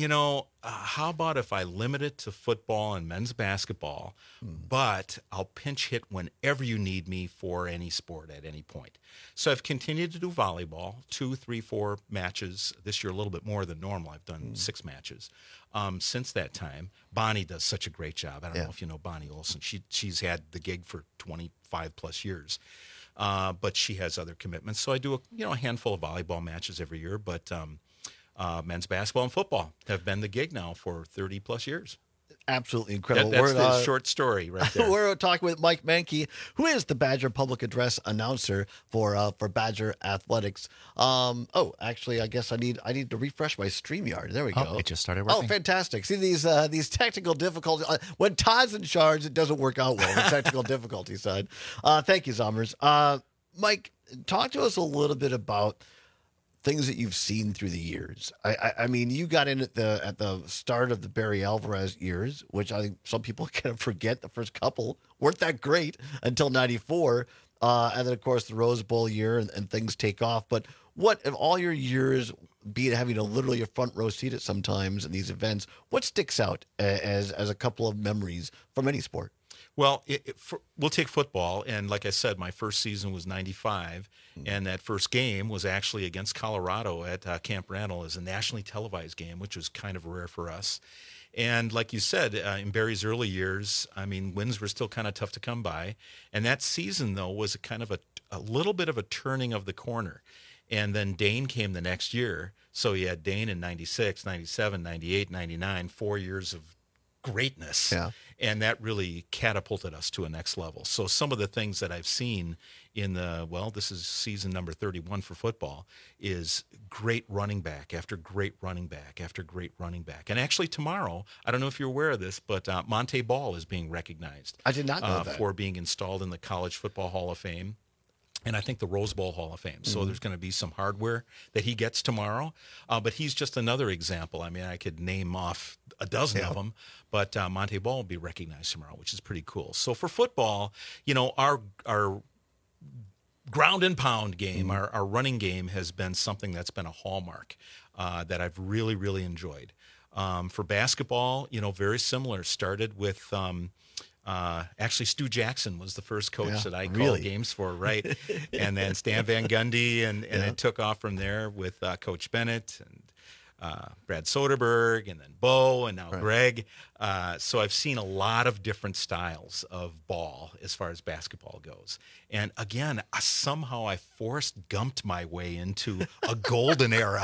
how about if I limit it to football and men's basketball, but I'll pinch hit whenever you need me for any sport at any point. So I've continued to do volleyball, 2, 3, 4 matches. This year, a little bit more than normal. I've done 6 matches. Since that time, Bonnie does such a great job. I don't know if you know Bonnie Olson. She's had the gig for 25 plus years. But she has other commitments. So I do a handful of volleyball matches every year, but men's basketball and football have been the gig now for 30 plus years. Absolutely incredible. That's the short story right there. We're talking with Mike Mankey, who is the Badger Public Address announcer for Badger Athletics. Actually, I guess I need to refresh my StreamYard. There we go. It just started working. Oh, fantastic. See, these technical difficulties. When Todd's in charge, it doesn't work out well, the technical difficulty side. Thank you, Zommers. Mike, talk to us a little bit about things that you've seen through the years. I mean, you got in at the start of the Barry Alvarez years, which I think some people kind of forget. The first couple weren't that great until '94, and then of course the Rose Bowl year and things take off. But what of all your years, be it having literally a front row seat at sometimes in these events, what sticks out as a couple of memories from any sport? Well, we'll take football, and like I said, my first season was '95, and that first game was actually against Colorado at Camp Randall as a nationally televised game, which was kind of rare for us. And like you said, in Barry's early years, I mean, wins were still kind of tough to come by, and that season, though, was a little bit of a turning of the corner. And then Dane came the next year, so you had Dane in '96, '97, '98, '99, 4 years of greatness. Yeah. And that really catapulted us to a next level. So some of the things that I've seen this is season number 31 for football, is great running back after great running back after great running back. And actually tomorrow, I don't know if you're aware of this, but Monte Ball is being recognized. I did not know that. For being installed in the College Football Hall of Fame. And I think the Rose Bowl Hall of Fame. So there's going to be some hardware that he gets tomorrow. But he's just another example. I mean, I could name off a dozen of them. But Monte Ball will be recognized tomorrow, which is pretty cool. So for football, our ground and pound game, our running game has been something that's been a hallmark that I've really, really enjoyed. For basketball, very similar. Started with... actually, Stu Jackson was the first coach that I called games for, right? And then Stan Van Gundy, and it took off from there with Coach Bennett. And Brad Soderberg, and then Bo, and now Greg. So I've seen a lot of different styles of ball as far as basketball goes. And again, somehow I Forrest Gumped my way into a golden era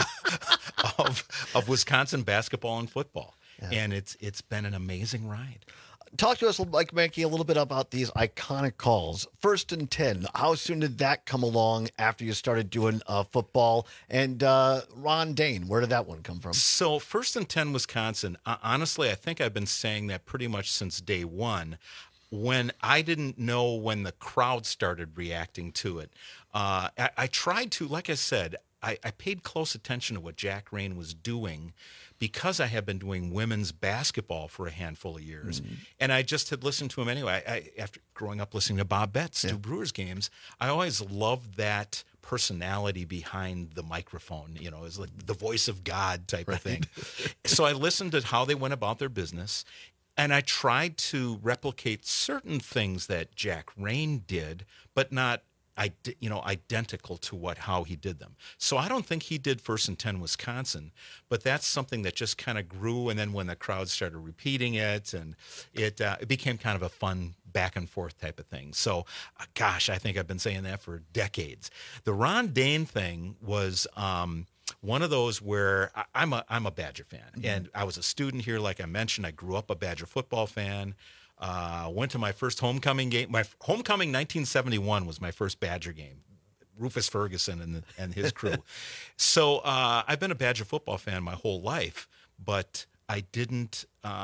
of Wisconsin basketball and football. Yeah. And it's been an amazing ride. Talk to us, Mike Mankey, a little bit about these iconic calls. 1st and 10, how soon did that come along after you started doing football? And Ron Dayne, where did that one come from? So 1st and 10 Wisconsin, honestly, I think I've been saying that pretty much since day one, when I didn't know when the crowd started reacting to it. I tried to, like I said, I paid close attention to what Jack Rayne was doing because I had been doing women's basketball for a handful of years. Mm-hmm. And I just had listened to him anyway. After growing up listening to Bob Betts do Brewers games, I always loved that personality behind the microphone. You know, it's like the voice of God type of thing. So I listened to how they went about their business, and I tried to replicate certain things that Jack Rayne did, but not identical to how he did them. So I don't think he did 1st and 10 Wisconsin, but that's something that just kind of grew. And then when the crowd started repeating it, and it became kind of a fun back and forth type of thing. So, gosh, I think I've been saying that for decades. The Ron Dayne thing was one of those where I'm a Badger fan, and I was a student here, like I mentioned. I grew up a Badger football fan. Went to my first homecoming game. My homecoming 1971 was my first Badger game. Rufus Ferguson and his crew. So I've been a Badger football fan my whole life, but I didn't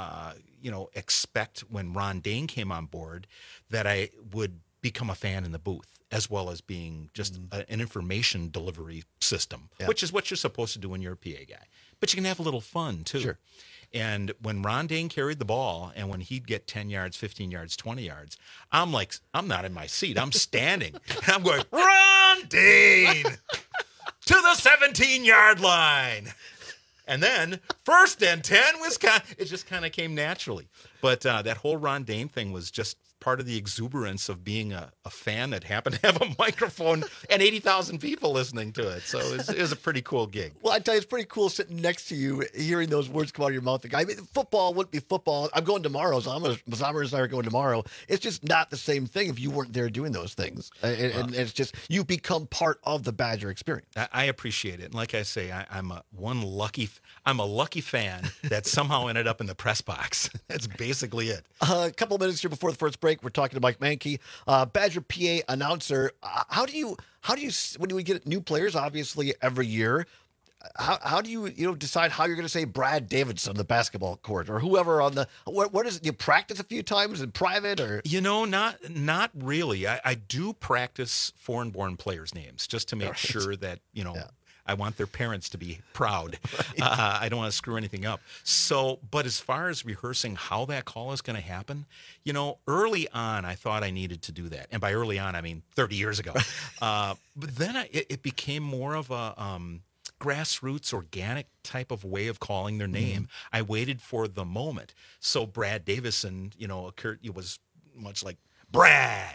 expect when Ron Dayne came on board that I would become a fan in the booth, as well as being just an information delivery system, which is what you're supposed to do when you're a PA guy. But you can have a little fun too. Sure. And when Ron Dayne carried the ball, and when he'd get 10 yards, 15 yards, 20 yards, I'm not in my seat. I'm standing. And I'm going, Ron Dayne to the 17-yard line. And then 1st and 10 Wisconsin. It just kind of came naturally. But that whole Ron Dayne thing was just part of the exuberance of being a fan that happened to have a microphone and 80,000 people listening to it. So it was a pretty cool gig. Well, I tell you, it's pretty cool sitting next to you, hearing those words come out of your mouth. I mean, football wouldn't be football. I'm going tomorrow. Zommers and I are going tomorrow. It's just not the same thing if you weren't there doing those things. And it's just, you become part of the Badger experience. I appreciate it. And like I say, I'm a lucky fan that somehow ended up in the press box. That's basically it. A couple of minutes here before the first break, we're talking to Mike Mankey, Badger PA announcer. How do you when we get new players, obviously every year, how do you decide how you're going to say Brad Davidson on the basketball court, or whoever on the what is it? You practice a few times in private, or not really. I do practice foreign-born players' names just to make sure that I want their parents to be proud. Right. I don't want to screw anything up. So, but as far as rehearsing how that call is going to happen, early on, I thought I needed to do that. And by early on, I mean 30 years ago. But then it became more of a grassroots, organic type of way of calling their name. Mm-hmm. I waited for the moment. So Brad Davison, occurred. It was much like Brad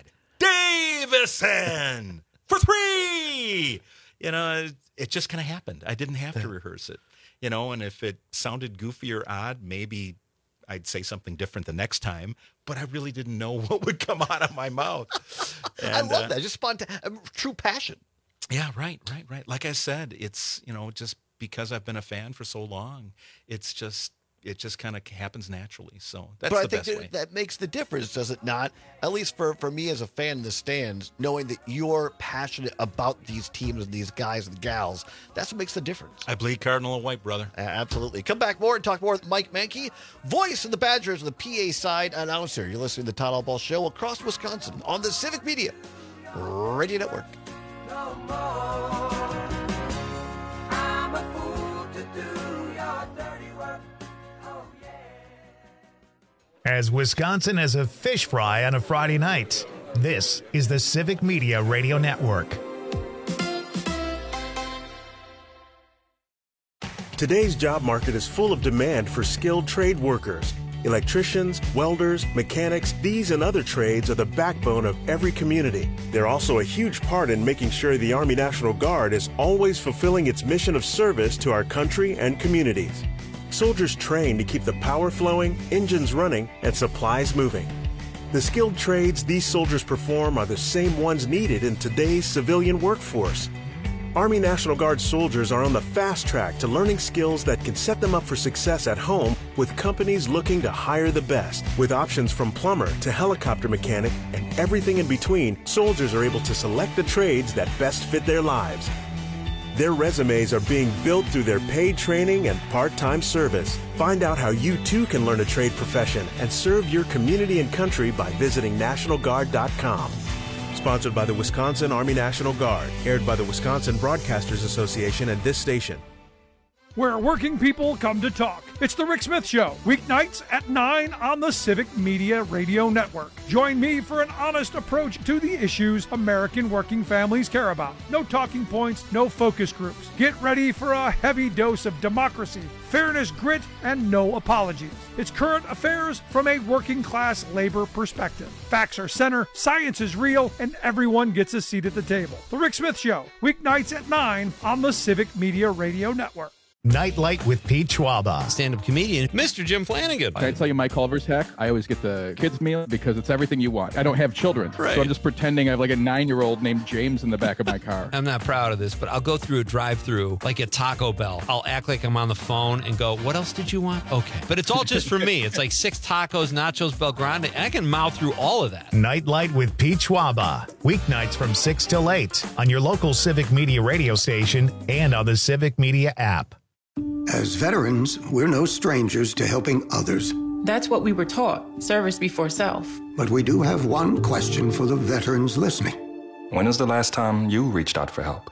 Davison for 3. It just kind of happened. I didn't have to rehearse it, and if it sounded goofy or odd, maybe I'd say something different the next time, but I really didn't know what would come out of my mouth. And, I love that. Just spontaneous, true passion. Yeah, right. Like I said, it's, just because I've been a fan for so long, it just kind of happens naturally. So that's the best way. But I think that makes the difference, does it not? At least for me as a fan in the stands, knowing that you're passionate about these teams and these guys and gals, that's what makes the difference. I bleed cardinal and white, brother. Absolutely. Come back more and talk more with Mike Mankey, voice of the Badgers, the PA side announcer. You're listening to the Todd Allball Show across Wisconsin on the Civic Media Radio Network. No more. I'm a fool to do your dirty work. As Wisconsin as a fish fry on a Friday night, this is the Civic Media Radio Network. Today's job market is full of demand for skilled trade workers. Electricians, welders, mechanics, these and other trades are the backbone of every community. They're also a huge part in making sure the Army National Guard is always fulfilling its mission of service to our country and communities. Soldiers train to keep the power flowing, engines running, and supplies moving. The skilled trades these soldiers perform are the same ones needed in today's civilian workforce. Army National Guard soldiers are on the fast track to learning skills that can set them up for success at home with companies looking to hire the best. With options from plumber to helicopter mechanic and everything in between, soldiers are able to select the trades that best fit their lives. Their resumes are being built through their paid training and part-time service. Find out how you too can learn a trade profession and serve your community and country by visiting NationalGuard.com. Sponsored by the Wisconsin Army National Guard. Aired by the Wisconsin Broadcasters Association and this station. Where working people come to talk. It's The Rick Smith Show, weeknights at 9 on the Civic Media Radio Network. Join me for an honest approach to the issues American working families care about. No talking points, no focus groups. Get ready for a heavy dose of democracy, fairness, grit, and no apologies. It's current affairs from a working class labor perspective. Facts are center, science is real, and everyone gets a seat at the table. The Rick Smith Show, weeknights at 9 on the Civic Media Radio Network. Nightlight with Pete Schwaba. Stand-up comedian, Mr. Jim Flanagan. Can I tell you my Culver's hack? I always get the kids meal because it's everything you want. I don't have children, right. So I'm just pretending I have like a 9-year-old named James in the back of my car. I'm not proud of this, but I'll go through a drive-through like at Taco Bell. I'll act like I'm on the phone and go, what else did you want? Okay. But it's all just for me. It's like 6 tacos, nachos, Bel Grande, and I can mouth through all of that. Nightlight with Pete Schwaba. Weeknights from 6 till 8 on your local Civic Media radio station and on the Civic Media app. As veterans, we're no strangers to helping others. That's what we were taught, service before self. But we do have one question for the veterans listening. When was the last time you reached out for help?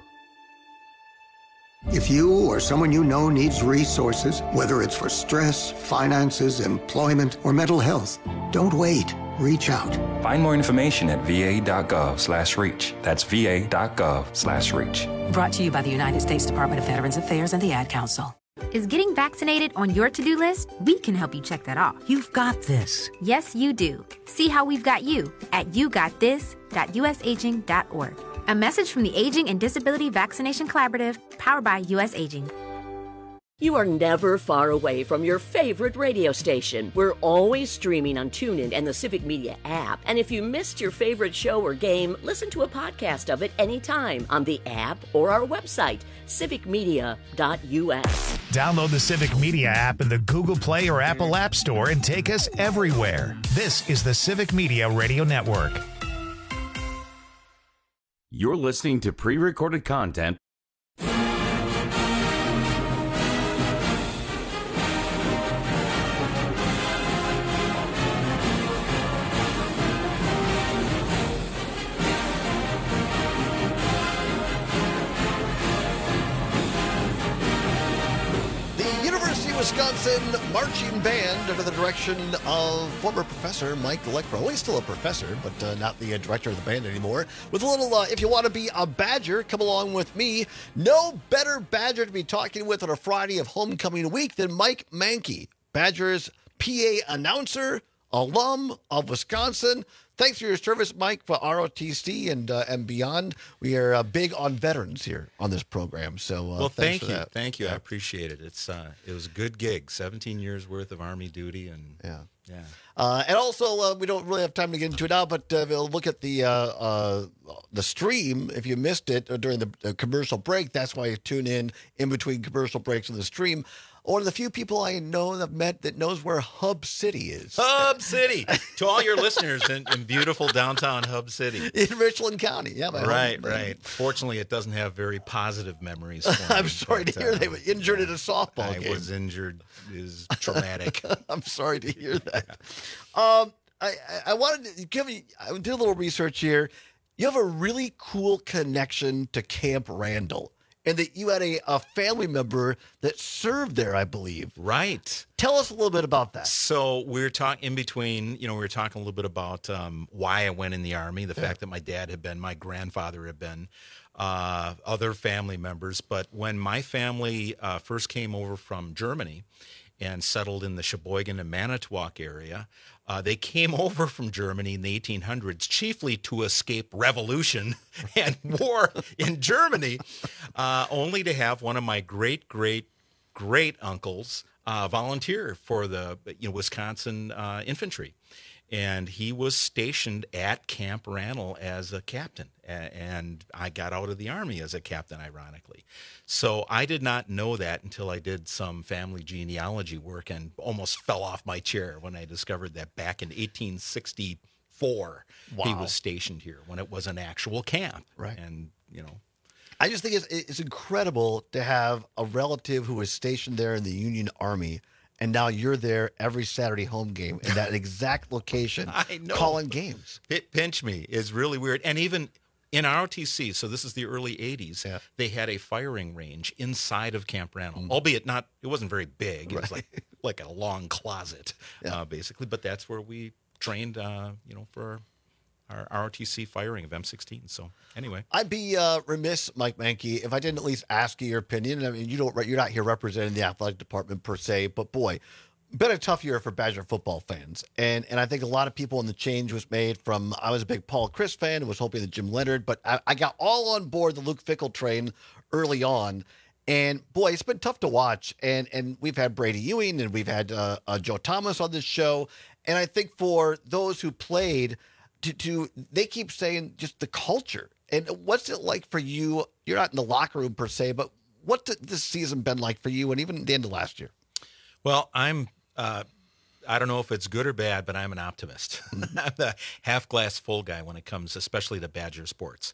If you or someone you know needs resources, whether it's for stress, finances, employment, or mental health, don't wait. Reach out. Find more information at va.gov/reach. That's va.gov/reach. Brought to you by the United States Department of Veterans Affairs and the Ad Council. Is getting vaccinated on your to-do list? We can help you check that off. You've got this. Yes, you do. See how we've got you at yougotthis.usaging.org. A message from the Aging and Disability Vaccination Collaborative, powered by U.S. Aging. You are never far away from your favorite radio station. We're always streaming on TuneIn and the Civic Media app. And if you missed your favorite show or game, listen to a podcast of it anytime on the app or our website, civicmedia.us. Download the Civic Media app in the Google Play or Apple App Store and take us everywhere. This is the Civic Media Radio Network. You're listening to pre-recorded content. Wisconsin Marching Band under the direction of former professor Mike Leckbro. Well, he's still a professor, but not the director of the band anymore. With a little, if you want to be a Badger, come along with me. No better Badger to be talking with on a Friday of homecoming week than Mike Mankey, Badger's PA announcer, alum of Wisconsin. Thanks for your service, Mike, for ROTC and beyond. We are big on veterans here on this program. So, well, thanks thank you, for that. thank you. I appreciate it. It was a good gig. 17 years worth of Army duty, and yeah. And also, we don't really have time to get into it now, but we'll look at the stream. If you missed it during the commercial break, that's why you tune in between commercial breaks of the stream. One of the few people I know that I've met that knows where Hub City is. Hub City! To all your listeners in beautiful downtown Hub City. In Richland County. Yeah, right. Fortunately, it doesn't have very positive mememories for me. I'm sorry to hear they were injured in a softball game. I was injured. It was traumatic. I'm sorry to hear that. I wanted to I did a little research here. You have a really cool connection to Camp Randall. And that you had a family member that served there, I believe. Right. Tell us a little bit about that. So we were talking in between, we were talking a little bit about why I went in the Army, the fact that my dad had been, my grandfather had been, other family members. But when my family first came over from Germany and settled in the Sheboygan and Manitowoc area. They came over from Germany in the 1800s, chiefly to escape revolution and war in Germany, only to have one of my great uncles volunteer for the Wisconsin infantry. And he was stationed at Camp Rannell as a captain. And I got out of the Army as a captain, ironically. So I did not know that until I did some family genealogy work and almost fell off my chair when I discovered that back in 1864, he was stationed here when it was an actual camp. Right. And, I just think it's incredible to have a relative who was stationed there in the Union Army, and now you're there every Saturday home game in that exact location. I know. Calling games. Pinch me is really weird. And even in ROTC, so this is the early 80s, they had a firing range inside of Camp Rannell, albeit it wasn't very big. It was like a long closet, basically. But that's where we trained, for our ROTC firing of M16. So anyway, I'd be remiss, Mike Mankey, if I didn't at least ask you your opinion. I mean, you're not here representing the athletic department per se, but boy, been a tough year for Badger football fans. And I think a lot of people, when the change was made from, I was a big Paul Chryst fan and was hoping that Jim Leonhard, but I got all on board the Luke Fickell train early on. And boy, it's been tough to watch. And we've had Brady Ewing and we've had Joe Thomas on this show. And I think for those who played, they keep saying just the culture. And what's it like for you? You're not in the locker room per se, but what's this season been like for you and even the end of last year? Well, I don't know if it's good or bad, but I'm an optimist. I'm the half glass full guy when it comes, especially to Badger sports.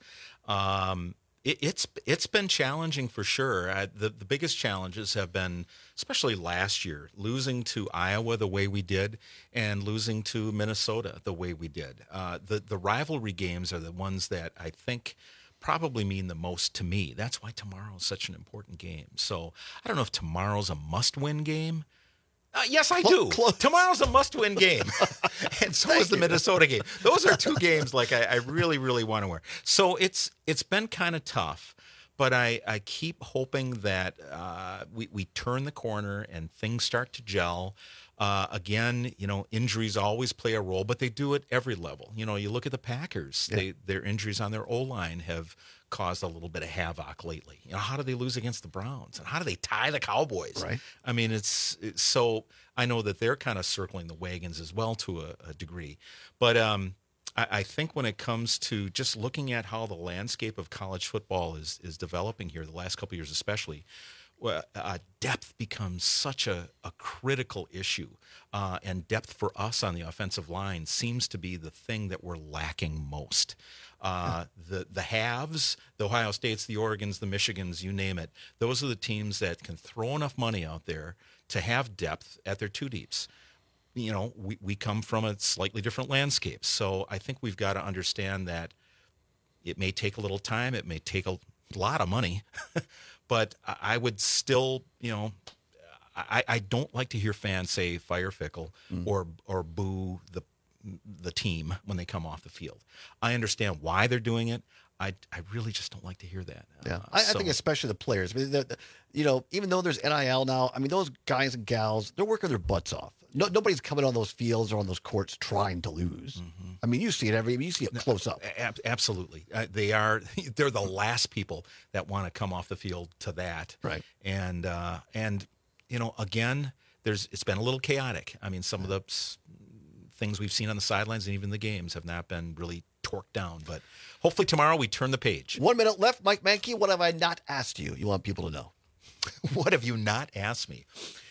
It's been challenging for sure. The biggest challenges have been, especially last year, losing to Iowa the way we did and losing to Minnesota the way we did. The rivalry games are the ones that I think probably mean the most to me. That's why tomorrow is such an important game. So I don't know if tomorrow's a must-win game. Yes, I do. Tomorrow's a must-win game, and so is the Minnesota game. Those are two games like I really, really want to win. So it's been kind of tough, but I keep hoping that we turn the corner and things start to gel. Again, injuries always play a role, but they do at every level. You look at the Packers; their injuries on their O-line have caused a little bit of havoc lately. How do they lose against the Browns, and how do they tie the Cowboys? Right. I mean, it's so I know that they're kind of circling the wagons as well to a degree, but I think when it comes to just looking at how the landscape of college football is developing here, the last couple of years especially, depth becomes such a critical issue, and depth for us on the offensive line seems to be the thing that we're lacking most. The halves, the Ohio States, the Oregons, the Michigans, you name it, those are the teams that can throw enough money out there to have depth at their two deeps. We come from a slightly different landscape, so I think we've got to understand that it may take a little time, it may take a lot of money, but I would still, I don't like to hear fans say fire Fickell or boo the team when they come off the field. I understand why they're doing it. I really just don't like to hear that. Yeah, I think especially the players. I mean, even though there's NIL now, I mean, those guys and gals, they're working their butts off. Nobody's coming on those fields or on those courts trying to lose. Mm-hmm. I mean, you see it you see it close up. Absolutely, they're the last people that want to come off the field to that. Right. And again, it's been a little chaotic. I mean, some of the things we've seen on the sidelines and even the games have not been really torqued down. But hopefully tomorrow we turn the page. 1 minute left. Mike Mankey, what have I not asked you? You want people to know. What have you not asked me?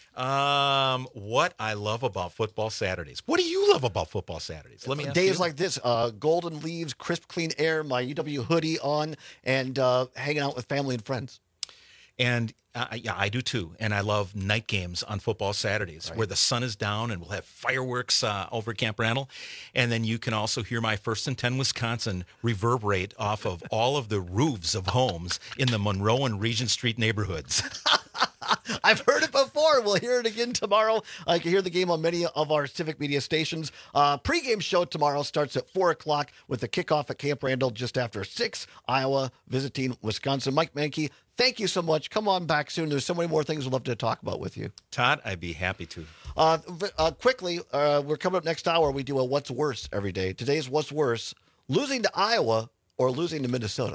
What I love about football Saturdays. What do you love about football Saturdays? Let me ask Days you. like this, golden leaves, crisp, clean air, my UW hoodie on, and hanging out with family and friends. And I do too. And I love night games on football Saturdays where the sun is down and we'll have fireworks over at Camp Rannell. And then you can also hear my First and 10 Wisconsin reverberate off of all of the roofs of homes in the Monroe and Regent Street neighborhoods. I've heard it before. We'll hear it again tomorrow. I can hear the game on many of our Civic Media stations. Pre-game show tomorrow starts at 4 o'clock with the kickoff at Camp Randall just after 6. Iowa visiting Wisconsin. Mike Mankey, thank you so much. Come on back soon. There's so many more things we'd love to talk about with you. Todd, I'd be happy to. Quickly, we're coming up next hour. We do a What's Worse every day. Today's What's Worse, losing to Iowa or losing to Minnesota?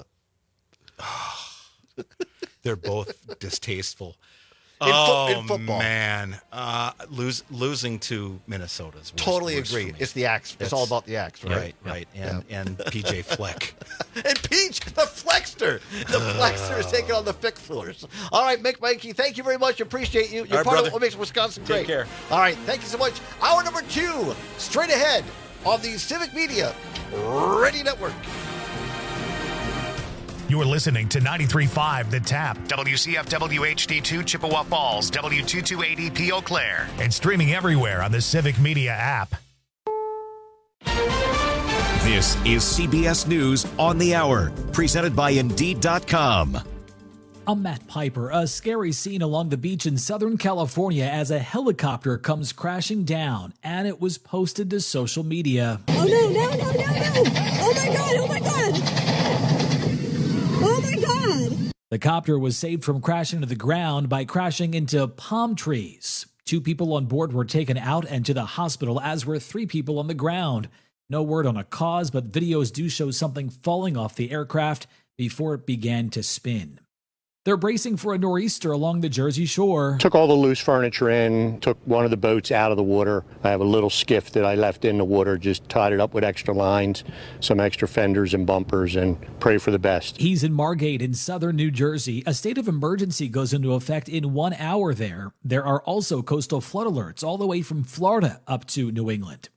They're both distasteful. In football. Man. Losing to Minnesota's totally agree. It's the axe. It's all about the axe, right? Right. And PJ Fleck. And Peach, the Flexter. The Flexter is taking on the Fixlers. All right, Mick Mikey, thank you very much. Appreciate you. You're part of what makes Wisconsin great. Take care. All right, thank you so much. Hour number 2, straight ahead on the Civic Media Radio Network. You're listening to 93.5 The Tap, WCFW HD2 Chippewa Falls, W228EP Eau Claire, and streaming everywhere on the Civic Media app. This is CBS News on the Hour, presented by Indeed.com. I'm Matt Piper. A scary scene along the beach in Southern California as a helicopter comes crashing down, and it was posted to social media. Oh, no. Oh, my God. Oh, my God. The copter was saved from crashing to the ground by crashing into palm trees. 2 people on board were taken out and to the hospital, as were 3 people on the ground. No word on a cause, but videos do show something falling off the aircraft before it began to spin. They're bracing for a nor'easter along the Jersey Shore. Took all the loose furniture in, took one of the boats out of the water. I have a little skiff that I left in the water, just tied it up with extra lines, some extra fenders and bumpers, and pray for the best. He's in Margate in southern New Jersey. A state of emergency goes into effect in 1 hour there. There are also coastal flood alerts all the way from Florida up to New England.